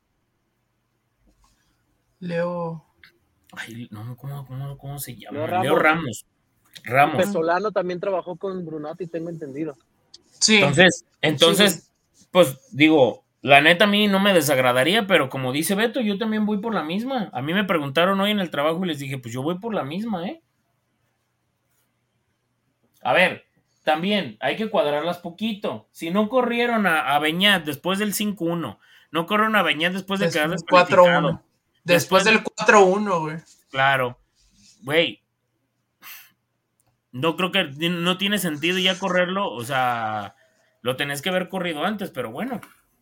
Leo. Ay, no, ¿cómo, cómo, cómo se llama? Leo Ramos. Leo Ramos. Ramos. Pesolano también trabajó con Brunati, tengo entendido. Sí. Entonces, entonces, sí. Pues digo, la neta a mí no me desagradaría, pero como dice Beto, yo también voy por la misma. A mí me preguntaron hoy en el trabajo y les dije, pues yo voy por la misma, ¿eh? A ver, también hay que cuadrarlas poquito. Si no corrieron a, a Beñat después del cinco uno, no corrieron a Beñat después de quedar cuatro uno. Después, Después, después del cuatro uno, güey. Claro, güey. No creo que no tiene sentido ya correrlo, o sea, lo tenés que haber corrido antes, pero bueno.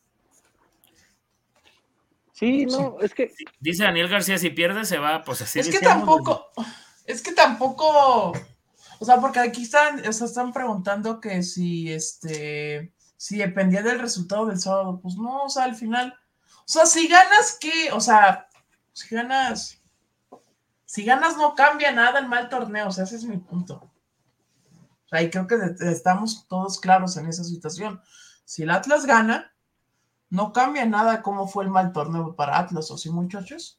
Sí, no, es que... Dice Daniel García, si pierde se va, pues así Es que decíamos, tampoco, es que tampoco, o sea, porque aquí están, o sea, están preguntando que si, este, si dependía del resultado del sábado, pues no, o sea, al final, o sea, si ganas, ¿qué? O sea, si ganas, si ganas no cambia nada el mal torneo, o sea, ese es mi punto. O sea, y creo que estamos todos claros en esa situación. Si el Atlas gana, no cambia nada cómo fue el mal torneo para Atlas, ¿o sí, muchachos?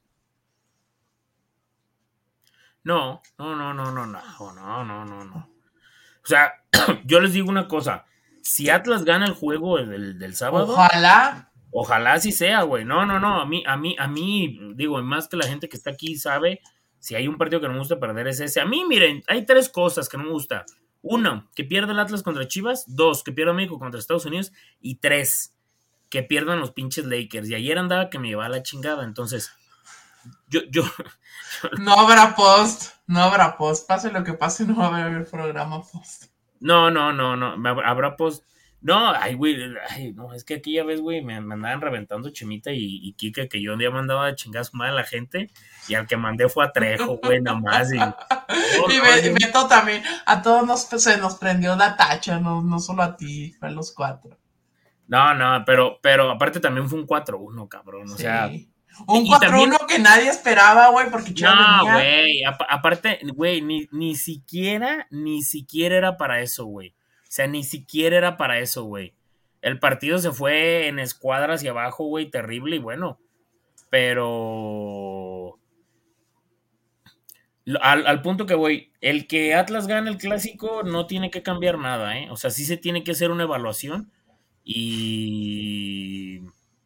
No, no, no, no, no, no, no, no, no, no. O sea, yo les digo una cosa, si Atlas gana el juego del, del sábado, ojalá, ojalá sí sea, güey. No, no, no, a mí, a mí, a mí, digo, más que la gente que está aquí sabe, si hay un partido que no me gusta perder es ese. A mí, miren, hay tres cosas que no me gusta. Uno, que pierda el Atlas contra Chivas. Dos, que pierda México contra Estados Unidos. Y tres, que pierdan los pinches Lakers. Y ayer andaba que me llevaba la chingada. Entonces, yo, yo. No habrá post, no habrá post. Pase lo que pase, no va a haber programa post. No, no, no, no. Habrá post. No, ay, güey, ay, no, es que aquí ya ves, güey, me, me andaban reventando Chemita y, y Kika, que yo un día mandaba a chingar a su madre a la gente, y al que mandé fue a Trejo, güey, nada más. Y, oh, y, no, y Beto también, a todos nos, se nos prendió la tacha, no, no solo a ti, fue a los cuatro. No, no, pero, pero aparte también fue un cuatro uno, cabrón, o sí. sea. Un cuatro uno que nadie esperaba, güey, porque Chivas no, güey, aparte, güey, ni, ni siquiera, ni siquiera era para eso, güey. O sea, ni siquiera era para eso, güey. El partido se fue en escuadra hacia abajo, güey, terrible y bueno. Pero... Al, al punto que voy, el que Atlas gane el clásico no tiene que cambiar nada, ¿eh? O sea, sí se tiene que hacer una evaluación y...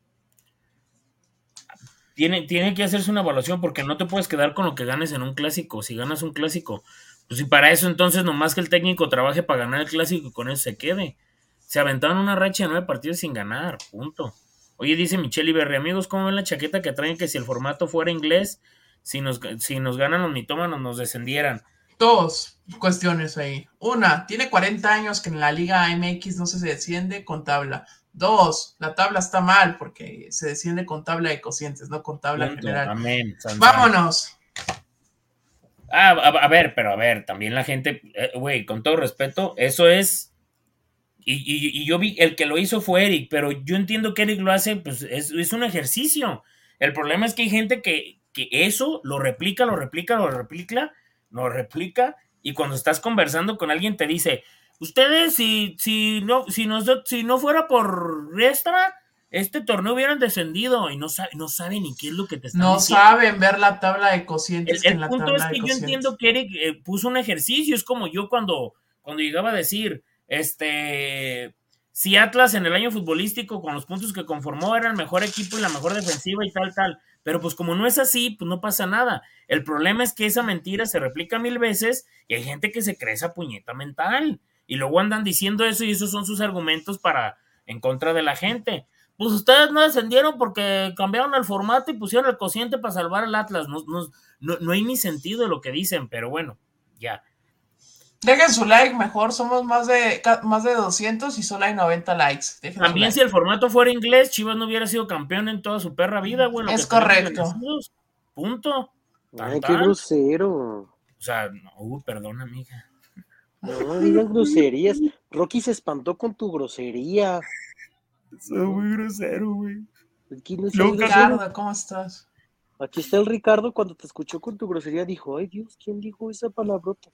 Tiene, tiene que hacerse una evaluación porque no te puedes quedar con lo que ganes en un clásico. Si ganas un clásico, pues y para eso entonces nomás que el técnico trabaje para ganar el clásico y con eso se quede. Se aventaron una racha de nueve partidos sin ganar, punto. Oye, dice Michelle Iberri, amigos, ¿cómo ven la chaqueta que traen que si el formato fuera inglés, si nos, si nos ganan los mitómanos nos descendieran? Dos cuestiones ahí. Una, tiene cuarenta años que en la Liga M X no se desciende con tabla. Dos, la tabla está mal porque se desciende con tabla de cocientes, no con tabla Punto. general. Amén. San Vámonos. Ah, a, a ver, pero a ver, también la gente, güey, eh, con todo respeto, eso es, y, y, y yo vi, el que lo hizo fue Eric, pero yo entiendo que Eric lo hace, pues es, es un ejercicio. El problema es que hay gente que, que eso lo replica, lo replica, lo replica, lo replica, y cuando estás conversando con alguien te dice, ustedes si, si, no, si, nos, si no fuera por Riestra, este torneo hubieran descendido y no, sabe, no saben ni qué es lo que te están no diciendo. No saben ver la tabla de cocientes. El, el en la punto tabla es que de yo cocientes. entiendo que Eric eh, puso un ejercicio, es como yo cuando, cuando llegaba a decir, este, si Atlas en el año futbolístico con los puntos que conformó era el mejor equipo y la mejor defensiva y tal, tal, pero pues como no es así, pues no pasa nada. El problema es que esa mentira se replica mil veces y hay gente que se cree esa puñeta mental y luego andan diciendo eso y esos son sus argumentos para en contra de la gente. Pues ustedes no descendieron porque cambiaron el formato y pusieron el cociente para salvar al Atlas. No, no, no, no hay ni sentido de lo que dicen, pero bueno, ya. Dejen su like mejor, somos más de, más de doscientos y solo hay noventa likes. Dejen También like. si el formato fuera inglés, Chivas no hubiera sido campeón en toda su perra vida, güey. Es correcto. Punto. Ay, qué grosero. O sea, no, uh, perdón, amiga. No digan groserías. Rocky se espantó con tu grosería. Soy muy grosero, güey. Aquí no no, Ricardo, ¿cómo estás? Aquí está el Ricardo, cuando te escuchó con tu grosería dijo, ay Dios, ¿quién dijo esa palabrota?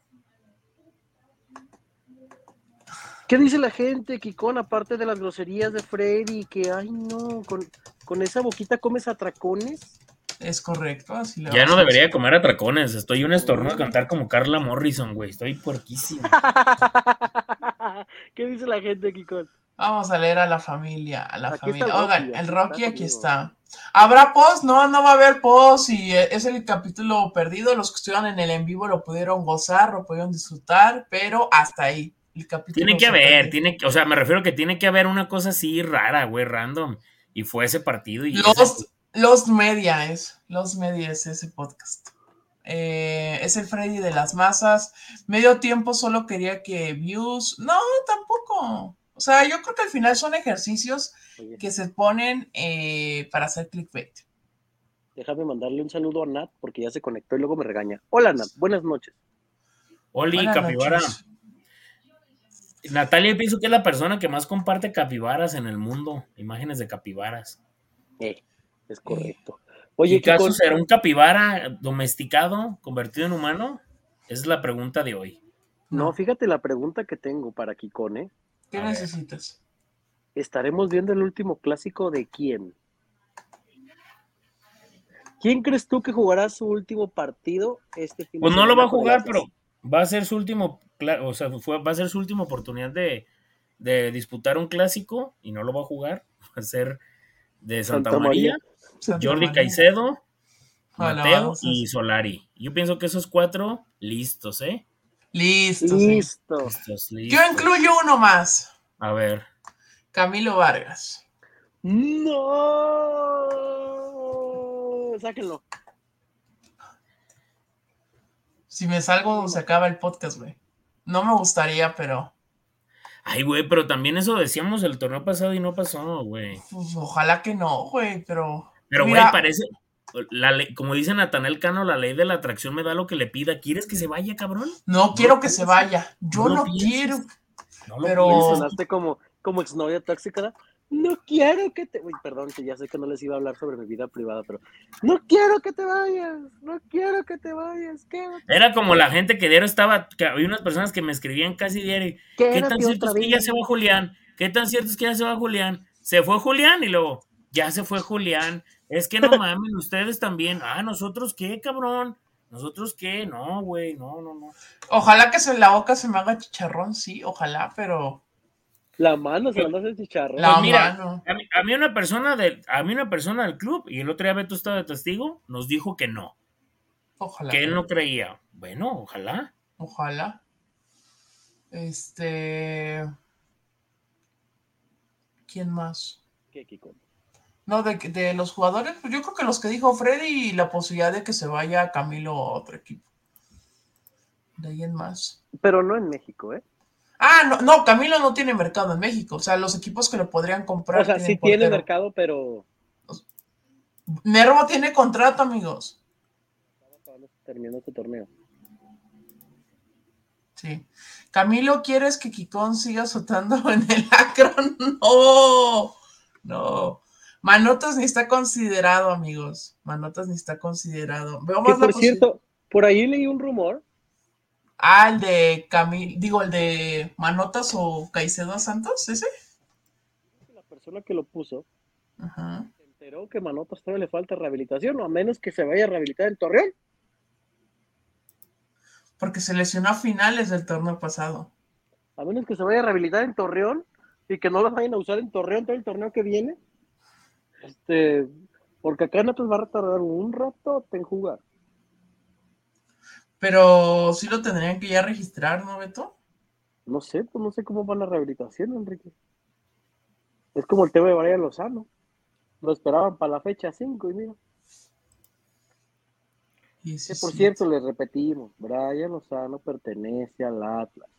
¿Qué dice la gente, Kikón, aparte de las groserías de Freddy? Que, ay no, con, con esa boquita comes atracones. Es correcto, así le Ya no debería de comer atracones, estoy un estornudo a cantar como Carla Morrison, güey, estoy puerquísimo. ¿Qué dice la gente, Kikón? Vamos a leer a la familia, a la aquí familia. Rocky, Oigan, el Rocky está aquí está. ¿Habrá post? No, no va a haber post y es el capítulo perdido. Los que estuvieron en el en vivo lo pudieron gozar, lo pudieron disfrutar, pero hasta ahí. el capítulo. Tiene que haber, tiene que, o sea, me refiero que tiene que haber una cosa así rara, güey, random. Y fue ese partido y Los, ese... los Media es, Los Media es ese podcast. Eh, es el Freddy de las masas. Medio tiempo solo quería que views. No, tampoco. O sea, yo creo que al final son ejercicios Oye, que se ponen eh, para hacer clickbait. déjame mandarle un saludo a Nat porque ya se conectó y luego me regaña. Hola Nat, buenas noches. Oli, Buenas capibara. noches. Natalia pienso que es la persona que más comparte capibaras en el mundo. Imágenes de capibaras. Eh, es correcto. Oye, ¿Y caso Kikón, será un capibara domesticado, convertido en humano? Esa es la pregunta de hoy. no, No. fíjate la pregunta que tengo para Kikón, ¿eh? ¿Qué A ver. necesitas? ¿Estaremos viendo el último clásico de quién? ¿Quién crees tú que jugará su último partido este fin de Pues no semana lo va a con el jugar, Atlas? pero va a ser su último, cla- o sea, fue, va a ser su última oportunidad de, de disputar un clásico y no lo va a jugar. Va a ser de Santa, Santa María, María. Santa Jordi María. Caicedo, Mateo Alabanzas. y Solari. Yo pienso que esos cuatro listos, ¿eh? Listo, sí. Listo. Listos, Yo listos. incluyo uno más. A ver. Camilo Vargas. No. Sáquenlo. Si me salgo, se acaba el podcast, güey. No me gustaría, pero Ay, güey, pero también eso decíamos el torneo pasado y no pasó, güey. pues, ojalá que no, güey, pero Pero, güey, mira, parece, la ley- como dice Natanel Cano, la ley de la atracción me da lo que le pida. ¿Quieres que se vaya, cabrón? no No quiero lo que se pienses. vaya. Yo No lo no pienses. quiero. No lo Pero- Oye, pienses. sonaste como, como exnovia tóxica, ¿no? No quiero que te... Uy, perdón, que ya sé que no les iba a hablar sobre mi vida privada, pero... No quiero que te vayas, no quiero que te vayas, quédate. Era como la gente que diario estaba, que había unas personas que me escribían casi diario. ¿Qué Quédate tan cierto otra es que ya vez. se va Julián? ¿Qué tan cierto es que ya se va Julián? Se fue Julián y luego, ya se fue Julián. Es que no mamen, ustedes también. Ah, ¿nosotros qué, cabrón? ¿Nosotros qué? No, güey, no, no, no. Ojalá que se en la boca se me haga chicharrón, sí, ojalá, pero La mano se la andas el chicharrón. La Pues mira, mano. a mí, a mí una persona de, a mí una persona del club, y el otro día Beto estaba de testigo, nos dijo que no, ojalá. que él no creía. Bueno, ojalá. Ojalá. Este. ¿Quién más? ¿Qué, Kiko? No, de, de los jugadores, pues yo creo que los que dijo Freddy y la posibilidad de que se vaya Camilo a otro equipo. De ahí en más. Pero no en México, ¿eh? Ah, no, no, Camilo no tiene mercado en México. O sea, los equipos que lo podrían comprar. O sea, tienen sí tiene portero. mercado, pero... Nervo tiene contrato, amigos. Terminó este torneo. Sí. Camilo, ¿quieres que Kikón siga azotando en el Akron? No, no. Manotas ni está considerado, amigos. Manotas ni está considerado. Veo Que más la por posi- cierto, por ahí leí un rumor. Ah, el de Camil, digo, el de Manotas o Caicedo Santos, ese. La persona que lo puso Ajá. se enteró que Manotas todavía le falta rehabilitación, o a menos que se vaya a rehabilitar en Torreón. Porque se lesionó a finales del torneo pasado. A menos que se vaya a rehabilitar en Torreón y que no lo vayan a usar en Torreón todo el torneo que viene. Este, porque acá no te va a tardar un rato en jugar. Pero sí lo tendrían que ya registrar, ¿no, Beto? No sé, pues no sé cómo va la rehabilitación, Enrique. Es como el tema de Brian Lozano. Lo esperaban para la fecha cinco y mira. Y sí, Que por sí. cierto, les repetimos, Brian Lozano pertenece al Atlas.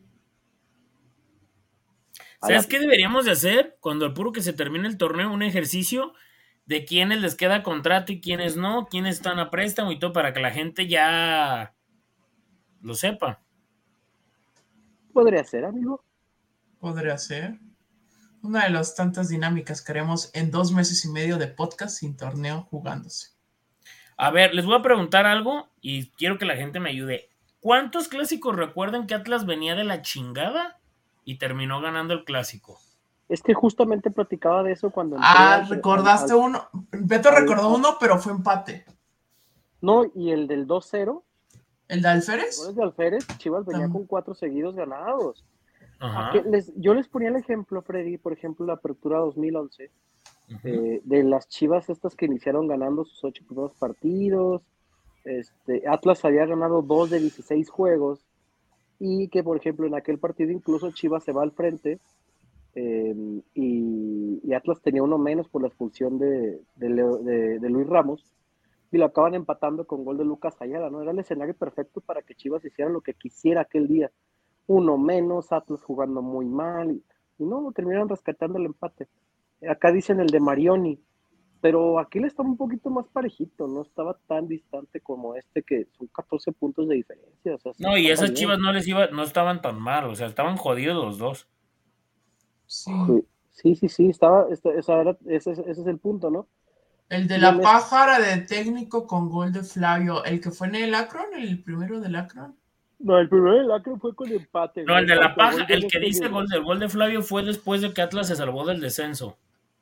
¿Sabes qué deberíamos de hacer? Cuando al puro que se termine el torneo, un ejercicio de quiénes les queda contrato y quiénes no, quiénes están a préstamo y todo, para que la gente ya lo sepa. Podría ser, amigo. Podría ser. Una de las tantas dinámicas que haremos en dos meses y medio de podcast sin torneo jugándose. A ver, les voy a preguntar algo y quiero que la gente me ayude. ¿Cuántos clásicos recuerdan que Atlas venía de la chingada y terminó ganando el clásico? Es que justamente platicaba de eso cuando entré Ah, al- recordaste al- uno. Beto al- recordó al- uno, pero fue empate. No, y el del dos cero, ¿El de Alférez? goles de Alférez, Chivas venía Tam- con cuatro seguidos ganados. Ajá. Que les- yo les ponía el ejemplo, Freddy, por ejemplo, la apertura dos mil once, Ujú. eh, de las Chivas estas que iniciaron ganando sus ocho primeros partidos. Este, Atlas había ganado dos de dieciséis juegos. y que, por ejemplo, en aquel partido incluso Chivas se va al frente eh, y, y, Atlas tenía uno menos por la expulsión de, de, Leo, de, de Luis Ramos, y lo acaban empatando con gol de Lucas Ayala, ¿no? Era el escenario perfecto para que Chivas hiciera lo que quisiera aquel día. Uno menos, Atlas jugando muy mal, y, y no, terminaron rescatando el empate. Acá dicen el de Marioni, pero aquí le estaba un poquito más parejito, no estaba tan distante como este, que son catorce puntos de diferencia. O sea, sí No, y esas bien. Chivas no les iba, no estaban tan mal, o sea, estaban jodidos los dos. Sí. Sí, sí, sí, estaba, esa era, ese, ese es el punto, ¿no? El de la pájara de técnico con gol de Flavio, el que fue en el Akron, el primero del Akron. No, el primero del Akron fue con empate. No, el de la paja, el que este dice gol del gol de Flavio fue después de que Atlas se salvó del descenso.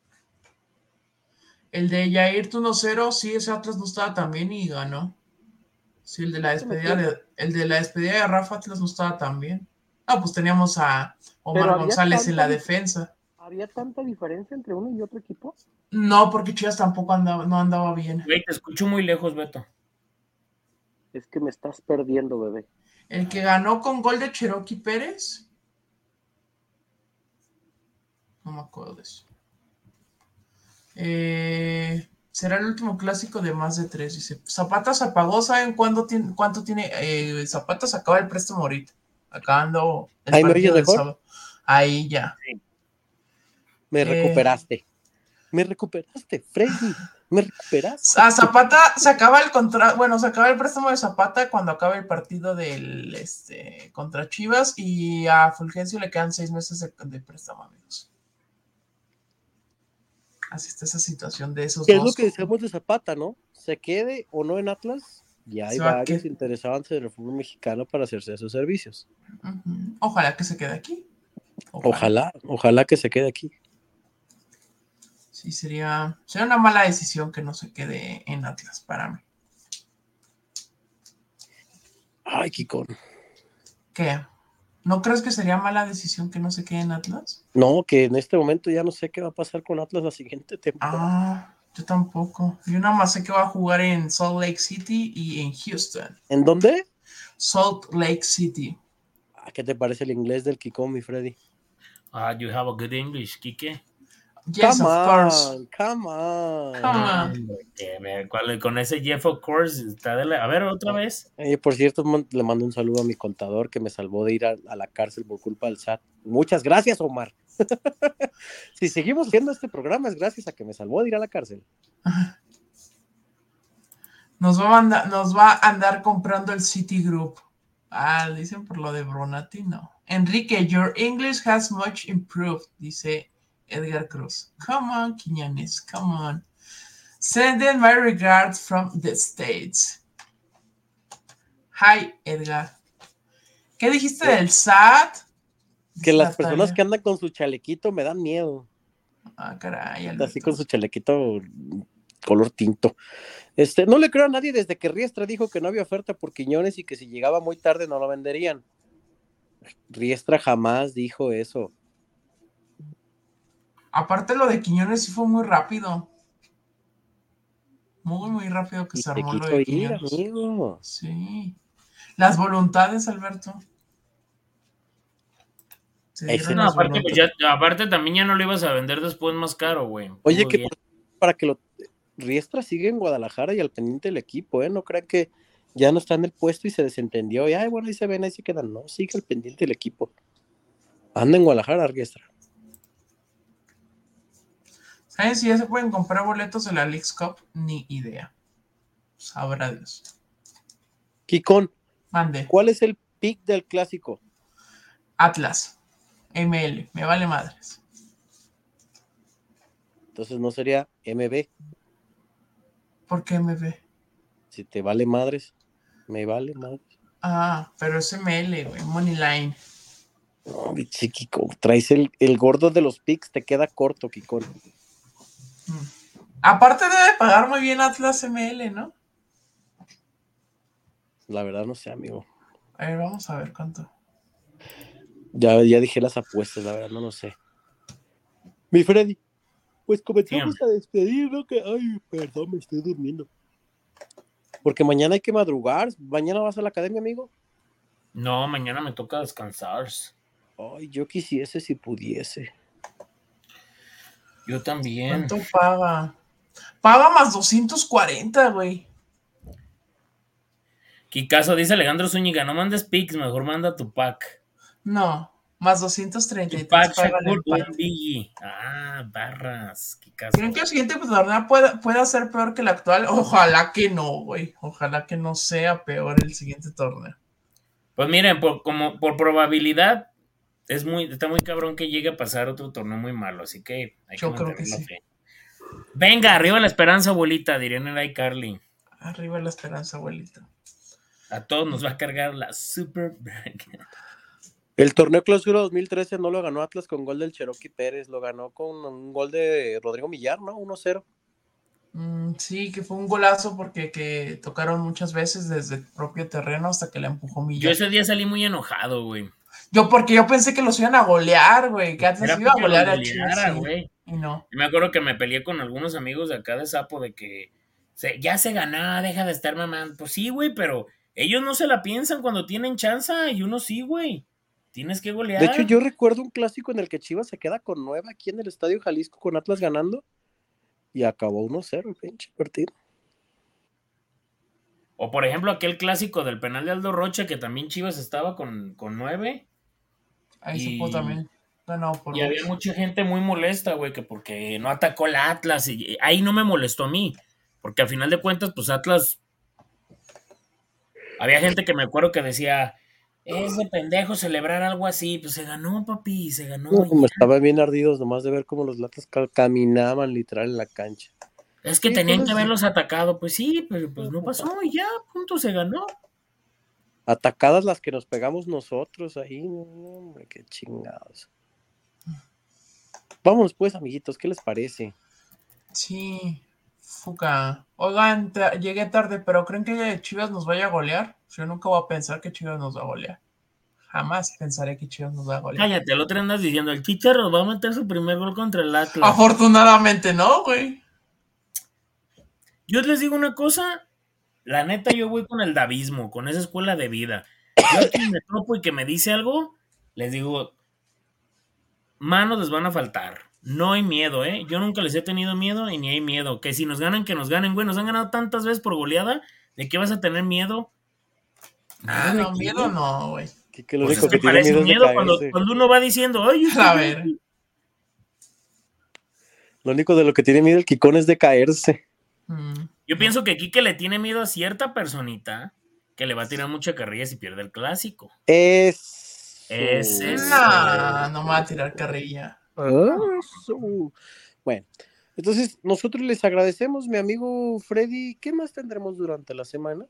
El de Yair uno cero, sí, ese Atlas no estaba tan bien y ganó. Sí, el de la despedida de, el de la despedida de Rafa Atlas no estaba tan bien. Ah, pues teníamos a Omar González en la defensa. ¿Había tanta diferencia entre uno y otro equipo? No, porque Chivas tampoco andaba, no andaba bien. Güey, te escucho muy lejos, Beto. Es que me estás perdiendo, bebé. El que ganó con gol de Cherokee Pérez. No me acuerdo de eso. Eh, será el último clásico de más de tres, dice. Zapata se apagó, ¿saben cuándo tiene, cuánto tiene? Eh, Zapata se acaba el préstamo ahorita. Acabando el ¿Ahí partido me del sábado. Ahí ya. Sí. Me eh, recuperaste. Me recuperaste, Freddy. Me recuperaste. A Zapata se acaba el contrato, bueno, se acaba el préstamo de Zapata cuando acabe el partido del este contra Chivas, y a Fulgencio le quedan seis meses de, de préstamo, amigos. Así está esa situación de esos ¿Qué dos. Es lo que decíamos de Zapata, ¿no? Se quede o no en Atlas, ya hay varios que... interesados en el fútbol mexicano para hacerse esos servicios. Uh-huh. Ojalá que se quede aquí. Ojalá. ojalá, ojalá que se quede aquí. Sí, sería, sería una mala decisión que no se quede en Atlas para mí. Ay, Kikón. ¿Qué? ¿No crees que sería mala decisión que no se quede en Atlas? No, que en este momento ya no sé qué va a pasar con Atlas la siguiente temporada. Ah, yo tampoco. Yo nada más sé que va a jugar en Salt Lake City y en Houston. ¿En dónde? Salt Lake City. ¿Qué te parece el inglés del Kikón, mi Freddy? Ah, uh, you have a good English, Kike. Yes, come of on, course. Come on. Come on. Con ese Jeff, of course, está de la... A ver, otra vez. Eh, por cierto, le mando un saludo a mi contador que me salvó de ir a, a la cárcel por culpa del S A T. Muchas gracias, Omar. Si seguimos haciendo este programa es gracias a que me salvó de ir a la cárcel. Nos va a, andar, nos va a andar comprando el Citigroup. Ah, dicen por lo de Bronati, no. Enrique, your English has much improved, dice Edgar Cruz. Come on, Quiñones, come on. Sending my regards from the States. Hi, Edgar. ¿Qué dijiste ¿Qué? del S A T? Que las Natalia. Personas que andan con su chalequito me dan miedo. Ah, caray. Alberto. Así con su chalequito color tinto. Este, no le creo a nadie desde que Riestra dijo que no había oferta por Quiñones y que si llegaba muy tarde no lo venderían. Riestra jamás dijo eso. Aparte lo de Quiñones sí fue muy rápido. Muy, muy rápido que y se armó te lo de ir, Quiñones. Amigo. Sí. Las voluntades, Alberto. No, aparte, pues ya, aparte también ya no lo ibas a vender después más caro, güey. Oye, que por, para que lo... Riestra sigue en Guadalajara y al pendiente del equipo, ¿eh? No crean que ya no está en el puesto y se desentendió y, ay, bueno, ahí se ven, ahí se quedan. No, sigue al pendiente del equipo. Anda en Guadalajara, Riestra. ¿Saben si ya se pueden comprar boletos de la Leagues Cup? Ni idea. Sabrá Dios. Kikón. Mande. ¿Cuál es el pick del clásico? Atlas. M L, me vale madres. Entonces no sería M B. ¿Por qué M B? Si te vale madres, me vale madres. Ah, pero es M L, güey, Money Line. No, mi chiquico, traes el, el gordo de los picks, te queda corto, Kikón. Hmm. Aparte debe pagar muy bien Atlas M L, ¿no? La verdad no sé, amigo. A ver, vamos a ver cuánto. Ya, ya dije las apuestas, la verdad, no lo sé. Mi Freddy, pues comenzamos sí. a despedir, ¿no? Que, ay, perdón, me estoy durmiendo. Porque mañana hay que madrugar. ¿Mañana vas a la academia, amigo? No, mañana me toca descansar. Ay, yo quisiese si pudiese. Yo también. ¿Cuánto paga? Paga más doscientos cuarenta, güey. Kikazo, dice Alejandro Zúñiga, no mandes pics, mejor manda tu pack. No, más doscientos treinta y Tu pack, tres paga el Shakur, un empate. Biggie. Ah, barras, Kikazo. ¿Creen que el siguiente torneo pueda, pueda ser peor que el actual? Ojalá que no, güey. Ojalá que no sea peor el siguiente torneo. Pues miren, por, como, por probabilidad, es muy, está muy cabrón que llegue a pasar otro torneo muy malo, así que hay Yo que creo mantener que la sí. fe. Venga, arriba la esperanza, abuelita, dirían el iCarly. Arriba la esperanza, abuelita. A todos nos va a cargar la Super El torneo Clausura dos mil trece no lo ganó Atlas con gol del Cherokee Pérez, lo ganó con un gol de Rodrigo Millar, ¿no? uno cero. Mm, sí, que fue un golazo porque que tocaron muchas veces desde el propio terreno hasta que la empujó Yo Millar. ese día salí muy enojado, güey. Yo porque yo pensé que los iban a golear, güey. Que Atlas Era iba a porque los golear a Chivas, goleara, sí. güey. Y no. Me acuerdo que me peleé con algunos amigos de acá de Sapo de que se, ya se ganó, deja de estar mamando. Pues sí, güey, pero ellos no se la piensan cuando tienen chance y uno sí, güey. Tienes que golear. De hecho, yo recuerdo un clásico en el que Chivas se queda con nueve aquí en el Estadio Jalisco con Atlas ganando y acabó uno cero el pinche partido. O por ejemplo aquel clásico del penal de Aldo Rocha que también Chivas estaba con, con nueve. Ahí y, supo también. Ganado por y había dos. mucha gente muy molesta, güey, que porque no atacó el Atlas. Y, ahí no me molestó a mí. Porque al final de cuentas, pues Atlas. Había gente que me acuerdo que decía, es de pendejo celebrar algo así. Pues se ganó, papi, se ganó. No, como ya. estaban bien ardidos nomás de ver cómo los latas ca- caminaban literal en la cancha. Es que Sí, tenían pues, que haberlos atacado. Pues sí, pero pues no pasó y ya, punto, se ganó. atacadas las que nos pegamos nosotros ahí, no, hombre, qué chingados. Vámonos pues, amiguitos, ¿qué les parece? Sí, Fuca. Oigan, te- llegué tarde, pero ¿creen que Chivas nos vaya a golear? Yo nunca voy a pensar que Chivas nos va a golear. Jamás pensaré que Chivas nos va a golear. Cállate, el otro andas diciendo, el Chicharro va a meter su primer gol contra el Atlas. Afortunadamente no, güey. Yo les digo una cosa, la neta yo voy con el davismo, con esa escuela de vida. Yo a quien me topo y que me dice algo, les digo, manos les van a faltar. No hay miedo, ¿eh? Yo nunca les he tenido miedo y ni hay miedo. Que si nos ganan, que nos ganen, güey. Nos han ganado tantas veces por goleada. ¿De qué vas a tener miedo? Ah, ¿Miedo de no, qué? miedo no, güey. Que, que lo Pues único es que que tiene parece miedo es de miedo cuando, caerse. cuando uno va diciendo, ay, es que A yo- ver. Lo único de lo que tiene miedo el Kikón es de caerse. Mm, Yo no. pienso que Quique le tiene miedo a cierta personita que le va a tirar mucha carrilla si pierde el clásico. Es. Ese es- No, no me va a tirar carrilla. Eso. Bueno, entonces nosotros les agradecemos, mi amigo Freddy. ¿Qué más tendremos durante la semana?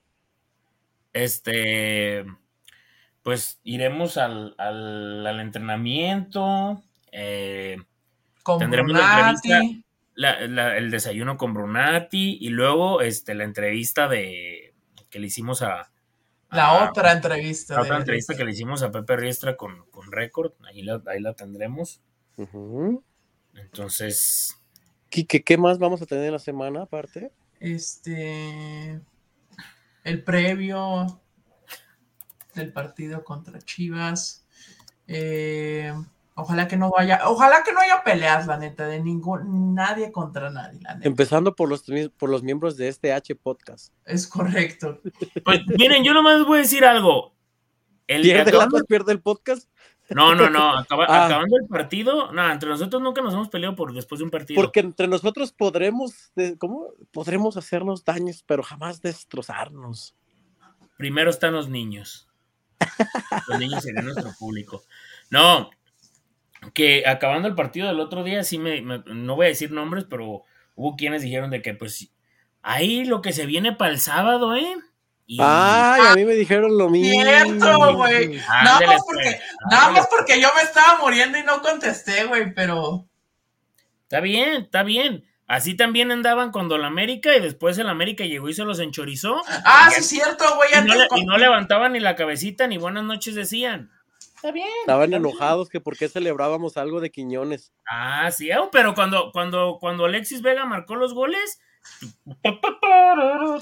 Este, pues iremos al, al, al entrenamiento, eh, Con tendremos la entrevista, Brunati. la, la, el desayuno con Brunati y luego este, la entrevista de que le hicimos a, La a otra entrevista. la otra de entrevista Riestra. que le hicimos a Pepe Riestra con, con Record, ahí la, ahí la tendremos. Uh-huh. Entonces, Quique, ¿qué más vamos a tener en la semana aparte? Este. El previo del partido contra Chivas. Eh, ojalá que no vaya. Ojalá que no haya peleas, la neta, de ningún. Nadie contra nadie, la neta. Empezando por los, por los miembros de este H Podcast. Es correcto. pues miren, yo nomás voy a decir algo. El, ¿Pierde el acabando- Atlas, pierde el podcast? No, no, no. acaba- Ah. Acabando el partido, no, entre nosotros nunca nos hemos peleado por después de un partido. Porque entre nosotros podremos, de- ¿cómo? Podremos hacernos daños, pero jamás destrozarnos. Primero están los niños. Los niños serían nuestro público. No, que acabando el partido del otro día, sí me, me- no voy a decir nombres, pero hubo quienes dijeron de que pues ahí lo que se viene para el sábado, ¿eh? Y, Ay, a mí me dijeron lo mismo. Cierto, güey. Nada Ándale, más porque, pues, nada ándale, más porque yo me estaba muriendo y no contesté, güey, pero. Está bien, está bien. Así también andaban cuando la América y después el América llegó y se los enchorizó. Ah, Y sí, ya- es cierto, güey. Y no, antes le- con- y no levantaban ni la cabecita ni buenas noches decían. Está bien. Estaban está bien. enojados que por qué celebrábamos algo de Quiñones. Ah, sí, oh, pero cuando, cuando, cuando Alexis Vega marcó los goles.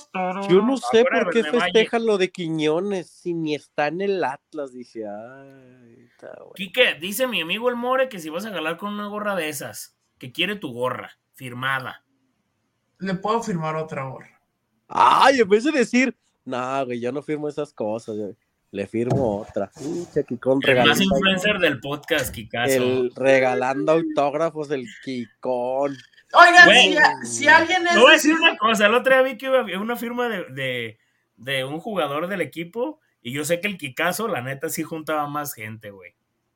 Yo no sé Ahora por qué me vaya. festejan lo de Quiñones si ni está en el Atlas. Dije, ay, está bueno. Quique, dice mi amigo el More que si vas a jalar con una gorra de esas, que quiere tu gorra, firmada. Le puedo firmar otra gorra. Ay, en vez de decir, no, güey, yo no firmo esas cosas, güey. Le firmo otra. Pinche Kikón El más regalando. influencer del podcast, Kikazo. El regalando autógrafos, el Kikón. Oigan, Güey, si, si alguien es Te voy a de decir Ciudad- una cosa, el otro día vi que había una firma de, de, de un jugador del equipo y yo sé que el Kikazo, la neta, sí juntaba más gente, güey.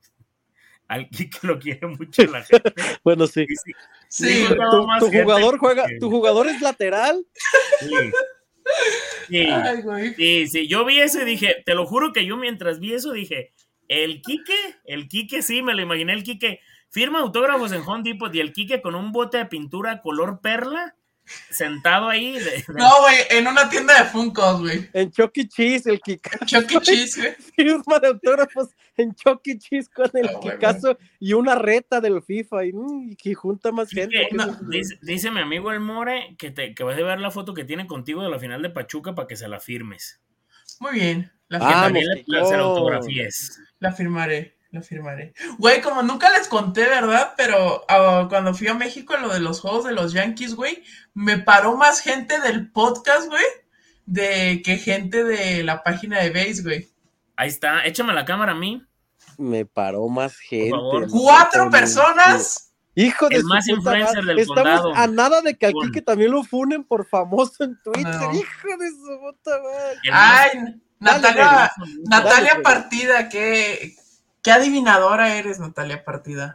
Al Kike lo quiere mucho la gente. Bueno, sí. Y sí, Sí, sí juntaba Tu, más tu gente jugador juega, que- tu jugador es lateral. Sí. Sí, Ay, güey. sí, sí, yo vi eso y dije, te lo juro que yo mientras vi eso dije, el Quique, el Quique sí, me lo imaginé, el Quique firma autógrafos en Home Depot y el Quique con un bote de pintura color perla sentado ahí. de- de- No, güey, en una tienda de Funkos, güey. En Chuck E. Cheese, el Kikazo. Chuck E. Cheese, güey. Firma de autógrafos en Chuck E. Cheese con el Ah, güey, Kikazo y una reta del FIFA. Y, mm, que junta más gente. Quique, que no, esos- dice, dice mi amigo el More que, te, que vas a ver la foto que tiene contigo de la final de Pachuca para que se la firmes. Muy bien. La, Que Ah, firmaré, también le, Kikón. se la autografíes. la firmaré. La firmaré. Güey, como nunca les conté, ¿verdad? Pero ah, cuando fui a México en lo de los juegos de los Yankees, güey, me paró más gente del podcast, güey, de que gente de la página de Base, güey. Ahí está, échame la cámara a mí. Me paró más gente. favor. Cuatro No, personas. Hijo de El su más puta influencer madre. del Estamos condado. a nada de que al Con- Quique también lo funen por famoso en Twitter. No. Hijo de su puta madre. El más- Ay, Natalia, Freddy. Natalia Dale, Freddy. Partida, qué, qué adivinadora eres, Natalia Partida.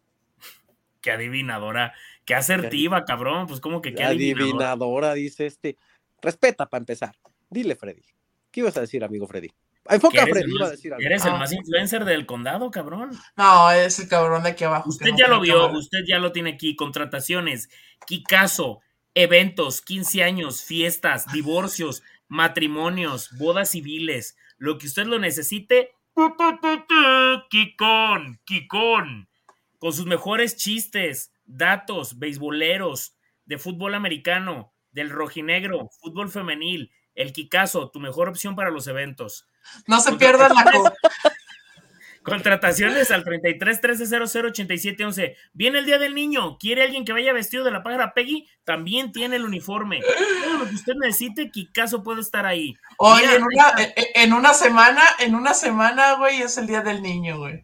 Qué adivinadora, qué asertiva, cabrón. Pues como que qué adivinadora. Adivinadora, dice este. Respeta para empezar. Dile, Freddy. ¿Qué ibas a decir, amigo Freddy? Enfoca Que a eres Freddy, el iba a más, decir algo. eres el Ah. más influencer del condado, cabrón. No, es el cabrón de aquí abajo. que Usted no ya lo tiene vio, cámara. usted ya lo tiene aquí. Contrataciones, Kikazo, eventos, quince años, fiestas, divorcios, matrimonios, bodas civiles. Lo que usted lo necesite, tu, tu, tu, tu, Kikón, Kikón. Con sus mejores chistes, datos, beisboleros, de fútbol americano, del rojinegro, fútbol femenil. El Kikazo, tu mejor opción para los eventos. No se pierdan la co- Contrataciones al treinta y tres trece cero cero ochenta y siete once. Viene el día del niño. ¿Quiere alguien que vaya vestido de la pájara Peggy? También tiene el uniforme. Todo lo que usted necesite, Kikazo puede estar ahí. Oye, Mira, en una, en- en una semana, en una semana, güey, es el día del niño, güey.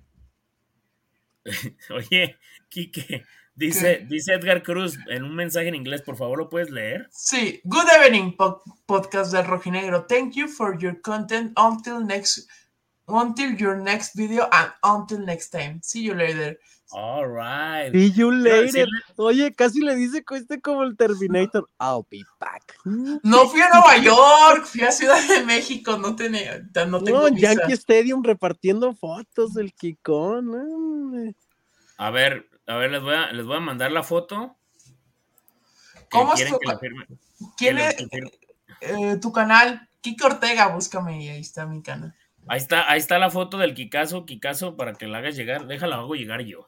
Oye, Quique, dice, dice Edgar Cruz en un mensaje en inglés, por favor, ¿lo puedes leer? Sí, good evening, po- podcast del Rojinegro. Thank you for your content until next, until your next video and until next time. See you later. All right. See you Quiero later. decirle- Oye, casi le dice este como el Terminator. I'll be back. No fui a Nueva York, fui a Ciudad de México, no tenía, no tengo No, en visa. Yankee Stadium repartiendo fotos del Kikón. hombre. A ver, a ver, les voy a, les voy a mandar la foto. Que ¿Cómo es quieren tu- que la firme. ¿Quién que le- es que firme. eh, tu canal? Kike Ortega, búscame y ahí está mi canal. Ahí está, ahí está la foto del Kikazo, Kikazo, para que la hagas llegar. Déjala, hago llegar yo.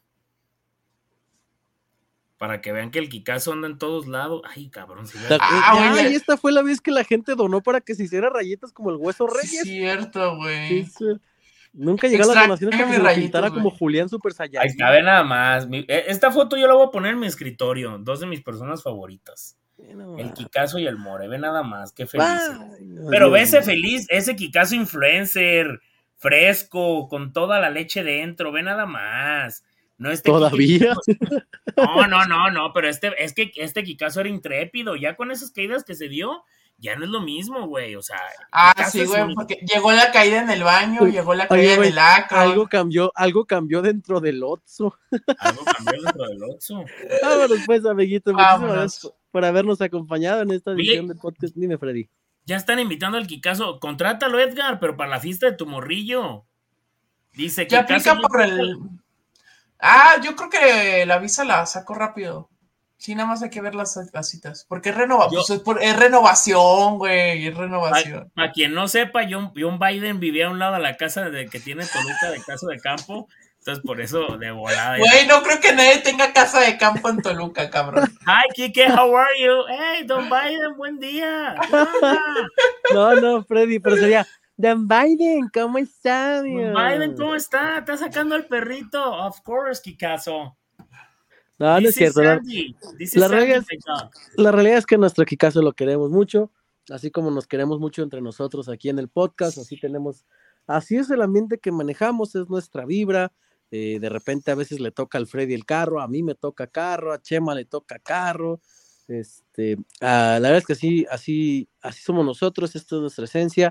Para que vean que el Kikazo anda en todos lados. Ay, cabrón. Si ves- Ah, Ya, güey, ya- y esta fue la vez que la gente donó para que se hiciera rayitas como el Hueso Sí, Reyes. cierto, güey. Sí, sí. Nunca llegaron las Extraño donaciones para que mis se lo rayitos, pintara güey. como Julián Super Ahí Saiyajin. está, ve nada más. Mi- eh, esta foto yo la voy a poner en mi escritorio. Dos de mis personas favoritas. Bueno, El ah. Kikazo y el More. Ve nada más. Qué feliz. Ay, no, Pero Dios ve ese mío. feliz, ese Kikazo influencer, fresco, con toda la leche dentro. Ve nada más. No este ¿Todavía? Kike- No, no, no, no, pero este, es que este Kikazo era intrépido. Ya con esas caídas que se dio, ya no es lo mismo, güey. O sea, Ah, Kikazo sí, es güey, un- porque llegó la caída en el baño, Oye, llegó la oye, caída en güey, el acro. Algo cambió, algo cambió dentro del Otso. algo cambió dentro del Oxxo. Vámonos pues, amiguito. Muchísimas Vámonos. gracias por habernos acompañado en esta Oye. edición de podcast. Dime, Freddy. Ya están invitando al Kikazo. Contrátalo, Edgar, pero para la fiesta de tu morrillo. Dice Que aplica Kikazo- por el. Ah, yo creo que la visa la saco rápido. Sí, nada más hay que ver las, las citas. Porque es, renova Yo- pues es, por- es renovación, güey. Es renovación. Para quien no sepa, John, John Biden vivía a un lado de la casa de que tiene Toluca de Caso de Campo. Entonces, por eso, de volada. Güey, no creo que nadie tenga casa de campo en Toluca, cabrón. Hi, Kike, how are you? Hey, Don Biden, buen día. ¿Qué onda? No, no, Freddy, pero sería Don Biden, ¿cómo está, Don Dios? Biden, ¿cómo está? ¿Está sacando al perrito? Of course, Kikazo. No, no This es cierto. is La, Sandy. This is la Sandy, realidad es- my dog. la realidad es que nuestro Kikazo lo queremos mucho, así como nos queremos mucho entre nosotros aquí en el podcast, así tenemos, así es el ambiente que manejamos, es nuestra vibra. Eh, de repente a veces le toca al Freddy el carro, a mí me toca carro, a Chema le toca carro. Este, ah, la verdad es que así, así, así somos nosotros, esto es nuestra esencia.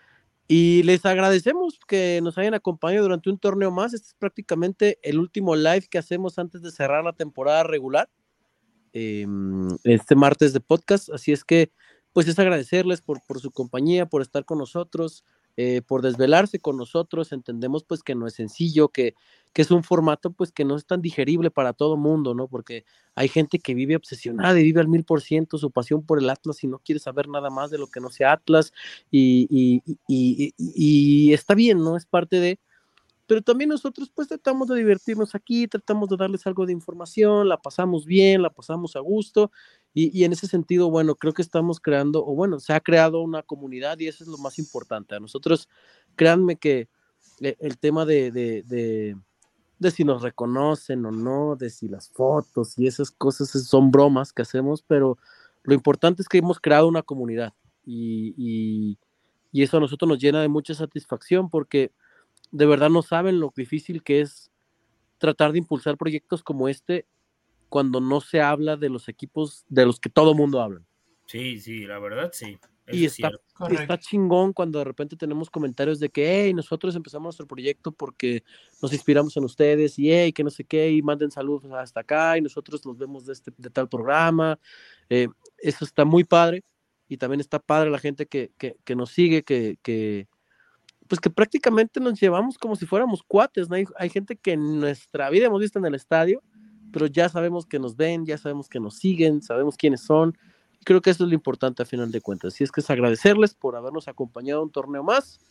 Y les agradecemos que nos hayan acompañado durante un torneo más. Este es prácticamente el último live que hacemos antes de cerrar la temporada regular, eh, este martes de podcast. Así es que, pues es agradecerles por, por su compañía, por estar con nosotros, eh, por desvelarse con nosotros. Entendemos pues que no es sencillo, que, que es un formato pues que no es tan digerible para todo mundo, ¿no? Porque hay gente que vive obsesionada y vive al mil por ciento su pasión por el Atlas y no quiere saber nada más de lo que no sea Atlas y, y, y, y, y está bien, ¿no? Es parte de... Pero también nosotros pues tratamos de divertirnos aquí, tratamos de darles algo de información, la pasamos bien, la pasamos a gusto y, y en ese sentido, bueno, creo que estamos creando, o bueno, se ha creado una comunidad y eso es lo más importante. A nosotros, créanme que eh, el tema de, de, de, de si nos reconocen o no, de si las fotos y esas cosas son bromas que hacemos, pero lo importante es que hemos creado una comunidad y, y, y eso a nosotros nos llena de mucha satisfacción porque de verdad no saben lo difícil que es tratar de impulsar proyectos como este cuando no se habla de los equipos de los que todo mundo habla. Sí, sí, la verdad, sí. Eso Y es está, cierto. está chingón cuando de repente tenemos comentarios de que, hey, nosotros empezamos nuestro proyecto porque nos inspiramos en ustedes y, hey, que no sé qué, y manden saludos hasta acá y nosotros los vemos de, este, de tal programa. Eh, eso está muy padre y también está padre la gente que, que, que nos sigue, que... que pues que prácticamente nos llevamos como si fuéramos cuates, ¿no? Hay, hay gente que en nuestra vida hemos visto en el estadio, pero ya sabemos que nos ven, ya sabemos que nos siguen, sabemos quiénes son, y creo que eso es lo importante a final de cuentas, así es que es agradecerles por habernos acompañado a un torneo más.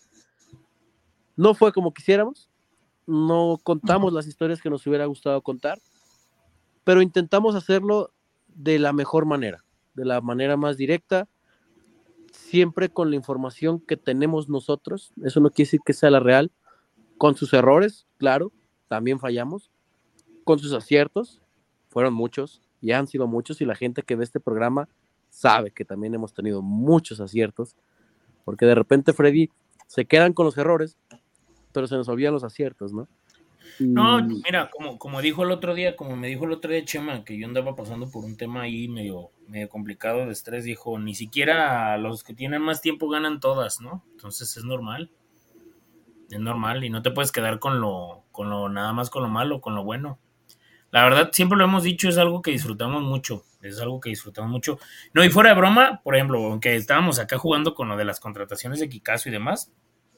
No fue como quisiéramos, no contamos las historias que nos hubiera gustado contar, pero intentamos hacerlo de la mejor manera, de la manera más directa, siempre con la información que tenemos nosotros. Eso no quiere decir que sea la real, con sus errores, claro, también fallamos, con sus aciertos, fueron muchos, y han sido muchos, y la gente que ve este programa sabe que también hemos tenido muchos aciertos, porque de repente, Freddy, se quedan con los errores, pero se nos olvidan los aciertos, ¿no? Y... No, mira, como, como dijo el otro día, como me dijo el otro día Chema, que yo andaba pasando por un tema ahí medio, medio complicado de estrés, dijo, ni siquiera los que tienen más tiempo ganan todas, ¿no? Entonces es normal, es normal, y no te puedes quedar con lo, con lo, nada más con lo malo, con lo bueno. La verdad, siempre lo hemos dicho, es algo que disfrutamos mucho, es algo que disfrutamos mucho. No, y fuera de broma, por ejemplo, aunque estábamos acá jugando con lo de las contrataciones de Kikazo y demás,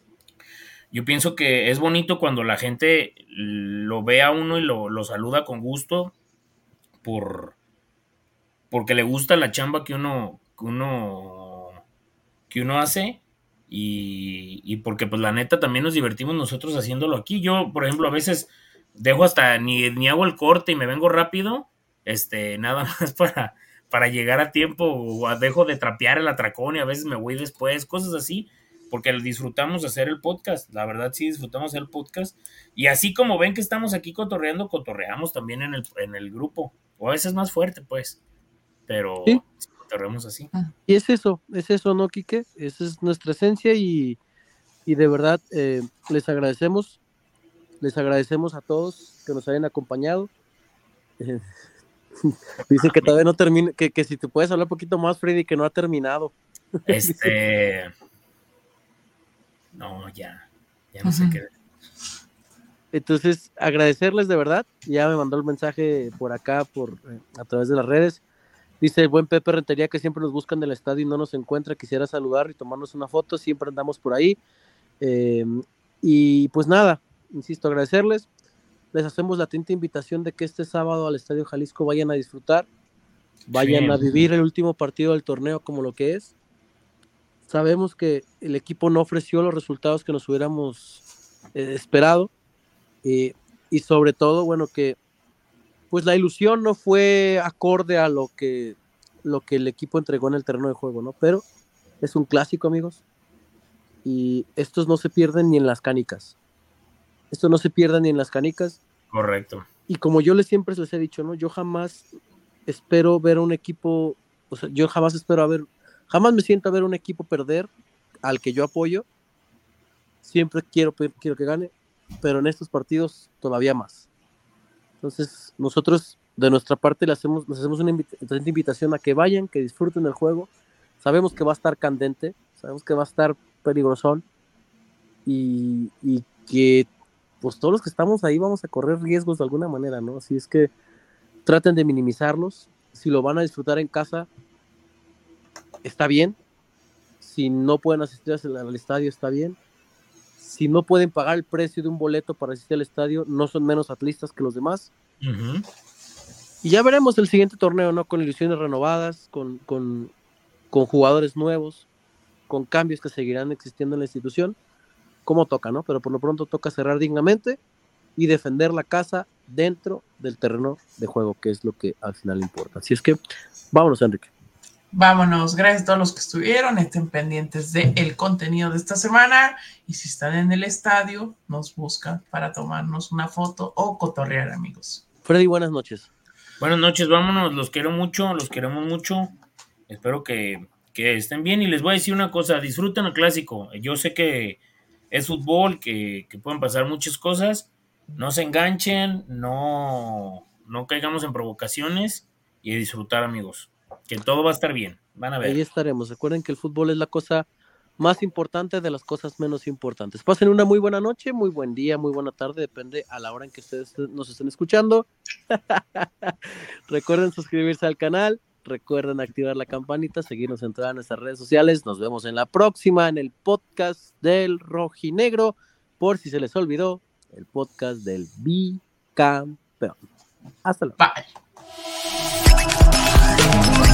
yo pienso que es bonito cuando la gente lo ve a uno y lo, lo saluda con gusto por porque le gusta la chamba que uno que uno que uno hace y, y porque pues la neta también nos divertimos nosotros haciéndolo aquí. Yo, por ejemplo, a veces dejo hasta ni, ni hago el corte y me vengo rápido, este, nada más para, para llegar a tiempo, o dejo de trapear el atracón y a veces me voy después, cosas así, porque disfrutamos hacer el podcast, la verdad sí disfrutamos hacer el podcast, y así como ven que estamos aquí cotorreando, cotorreamos también en el, en el grupo, o a veces más fuerte pues, pero sí, cotorreamos así. Y es eso, es eso, ¿no, Quique? Esa es nuestra esencia y, y de verdad eh, les agradecemos, les agradecemos a todos que nos hayan acompañado. Eh, Dicen que todavía no termina, que, que si te puedes hablar un poquito más, Freddy, que no ha terminado. Este... No, ya, ya no uh-huh. sé qué. Entonces, agradecerles de verdad. Ya me mandó el mensaje por acá, por eh, a través de las redes. Dice el buen Pepe Rentería que siempre nos buscan del estadio y no nos encuentra. Quisiera saludar y tomarnos una foto. Siempre andamos por ahí. Eh, y pues nada, insisto, agradecerles. Les hacemos la atenta invitación de que este sábado al Estadio Jalisco vayan a disfrutar. Vayan sí. a vivir el último partido del torneo como lo que es. Sabemos que el equipo no ofreció los resultados que nos hubiéramos eh, esperado. Eh, y sobre todo, bueno, que pues la ilusión no fue acorde a lo que, lo que el equipo entregó en el terreno de juego, ¿no? Pero es un clásico, amigos, y estos no se pierden ni en las canicas. Estos no se pierden ni en las canicas. Correcto. Y como yo les siempre les he dicho, ¿no? Yo jamás espero ver un equipo, o sea, yo jamás espero a ver, jamás me siento a ver un equipo perder al que yo apoyo. Siempre quiero, quiero que gane, pero en estos partidos todavía más. Entonces, nosotros de nuestra parte le hacemos, les hacemos una invita- invitación a que vayan, que disfruten el juego. Sabemos que va a estar candente, sabemos que va a estar peligrosón y, y que pues todos los que estamos ahí vamos a correr riesgos de alguna manera, ¿no? Así es que traten de minimizarlos. Si lo van a disfrutar en casa, está bien. Si no pueden asistir al, al estadio, está bien. Si no pueden pagar el precio de un boleto para asistir al estadio, no son menos atlistas que los demás. Uh-huh. Y ya veremos el siguiente torneo, ¿no? Con ilusiones renovadas, con, con, con jugadores nuevos, con cambios que seguirán existiendo en la institución, como toca, ¿no? Pero por lo pronto toca cerrar dignamente y defender la casa dentro del terreno de juego, que es lo que al final importa. Así es que, vámonos, Enrique. Vámonos, gracias a todos los que estuvieron, estén pendientes del contenido de esta semana y si están en el estadio, nos buscan para tomarnos una foto o cotorrear, amigos. Freddy, buenas noches. Buenas noches, vámonos, los quiero mucho, los queremos mucho, espero que, que estén bien y les voy a decir una cosa, disfruten el clásico, yo sé que es fútbol, que, que pueden pasar muchas cosas, no se enganchen, no, no caigamos en provocaciones y a disfrutar, amigos. Que todo va a estar bien, van a ver. Ahí estaremos. Recuerden que el fútbol es la cosa más importante de las cosas menos importantes. Pasen una muy buena noche, muy buen día, muy buena tarde, depende a la hora en que ustedes nos estén escuchando. Recuerden suscribirse al canal, recuerden activar la campanita, seguirnos en todas nuestras redes sociales. Nos vemos en la próxima, en el podcast del Rojinegro, por si se les olvidó, el podcast del bicampeón. Hasta luego. Bye.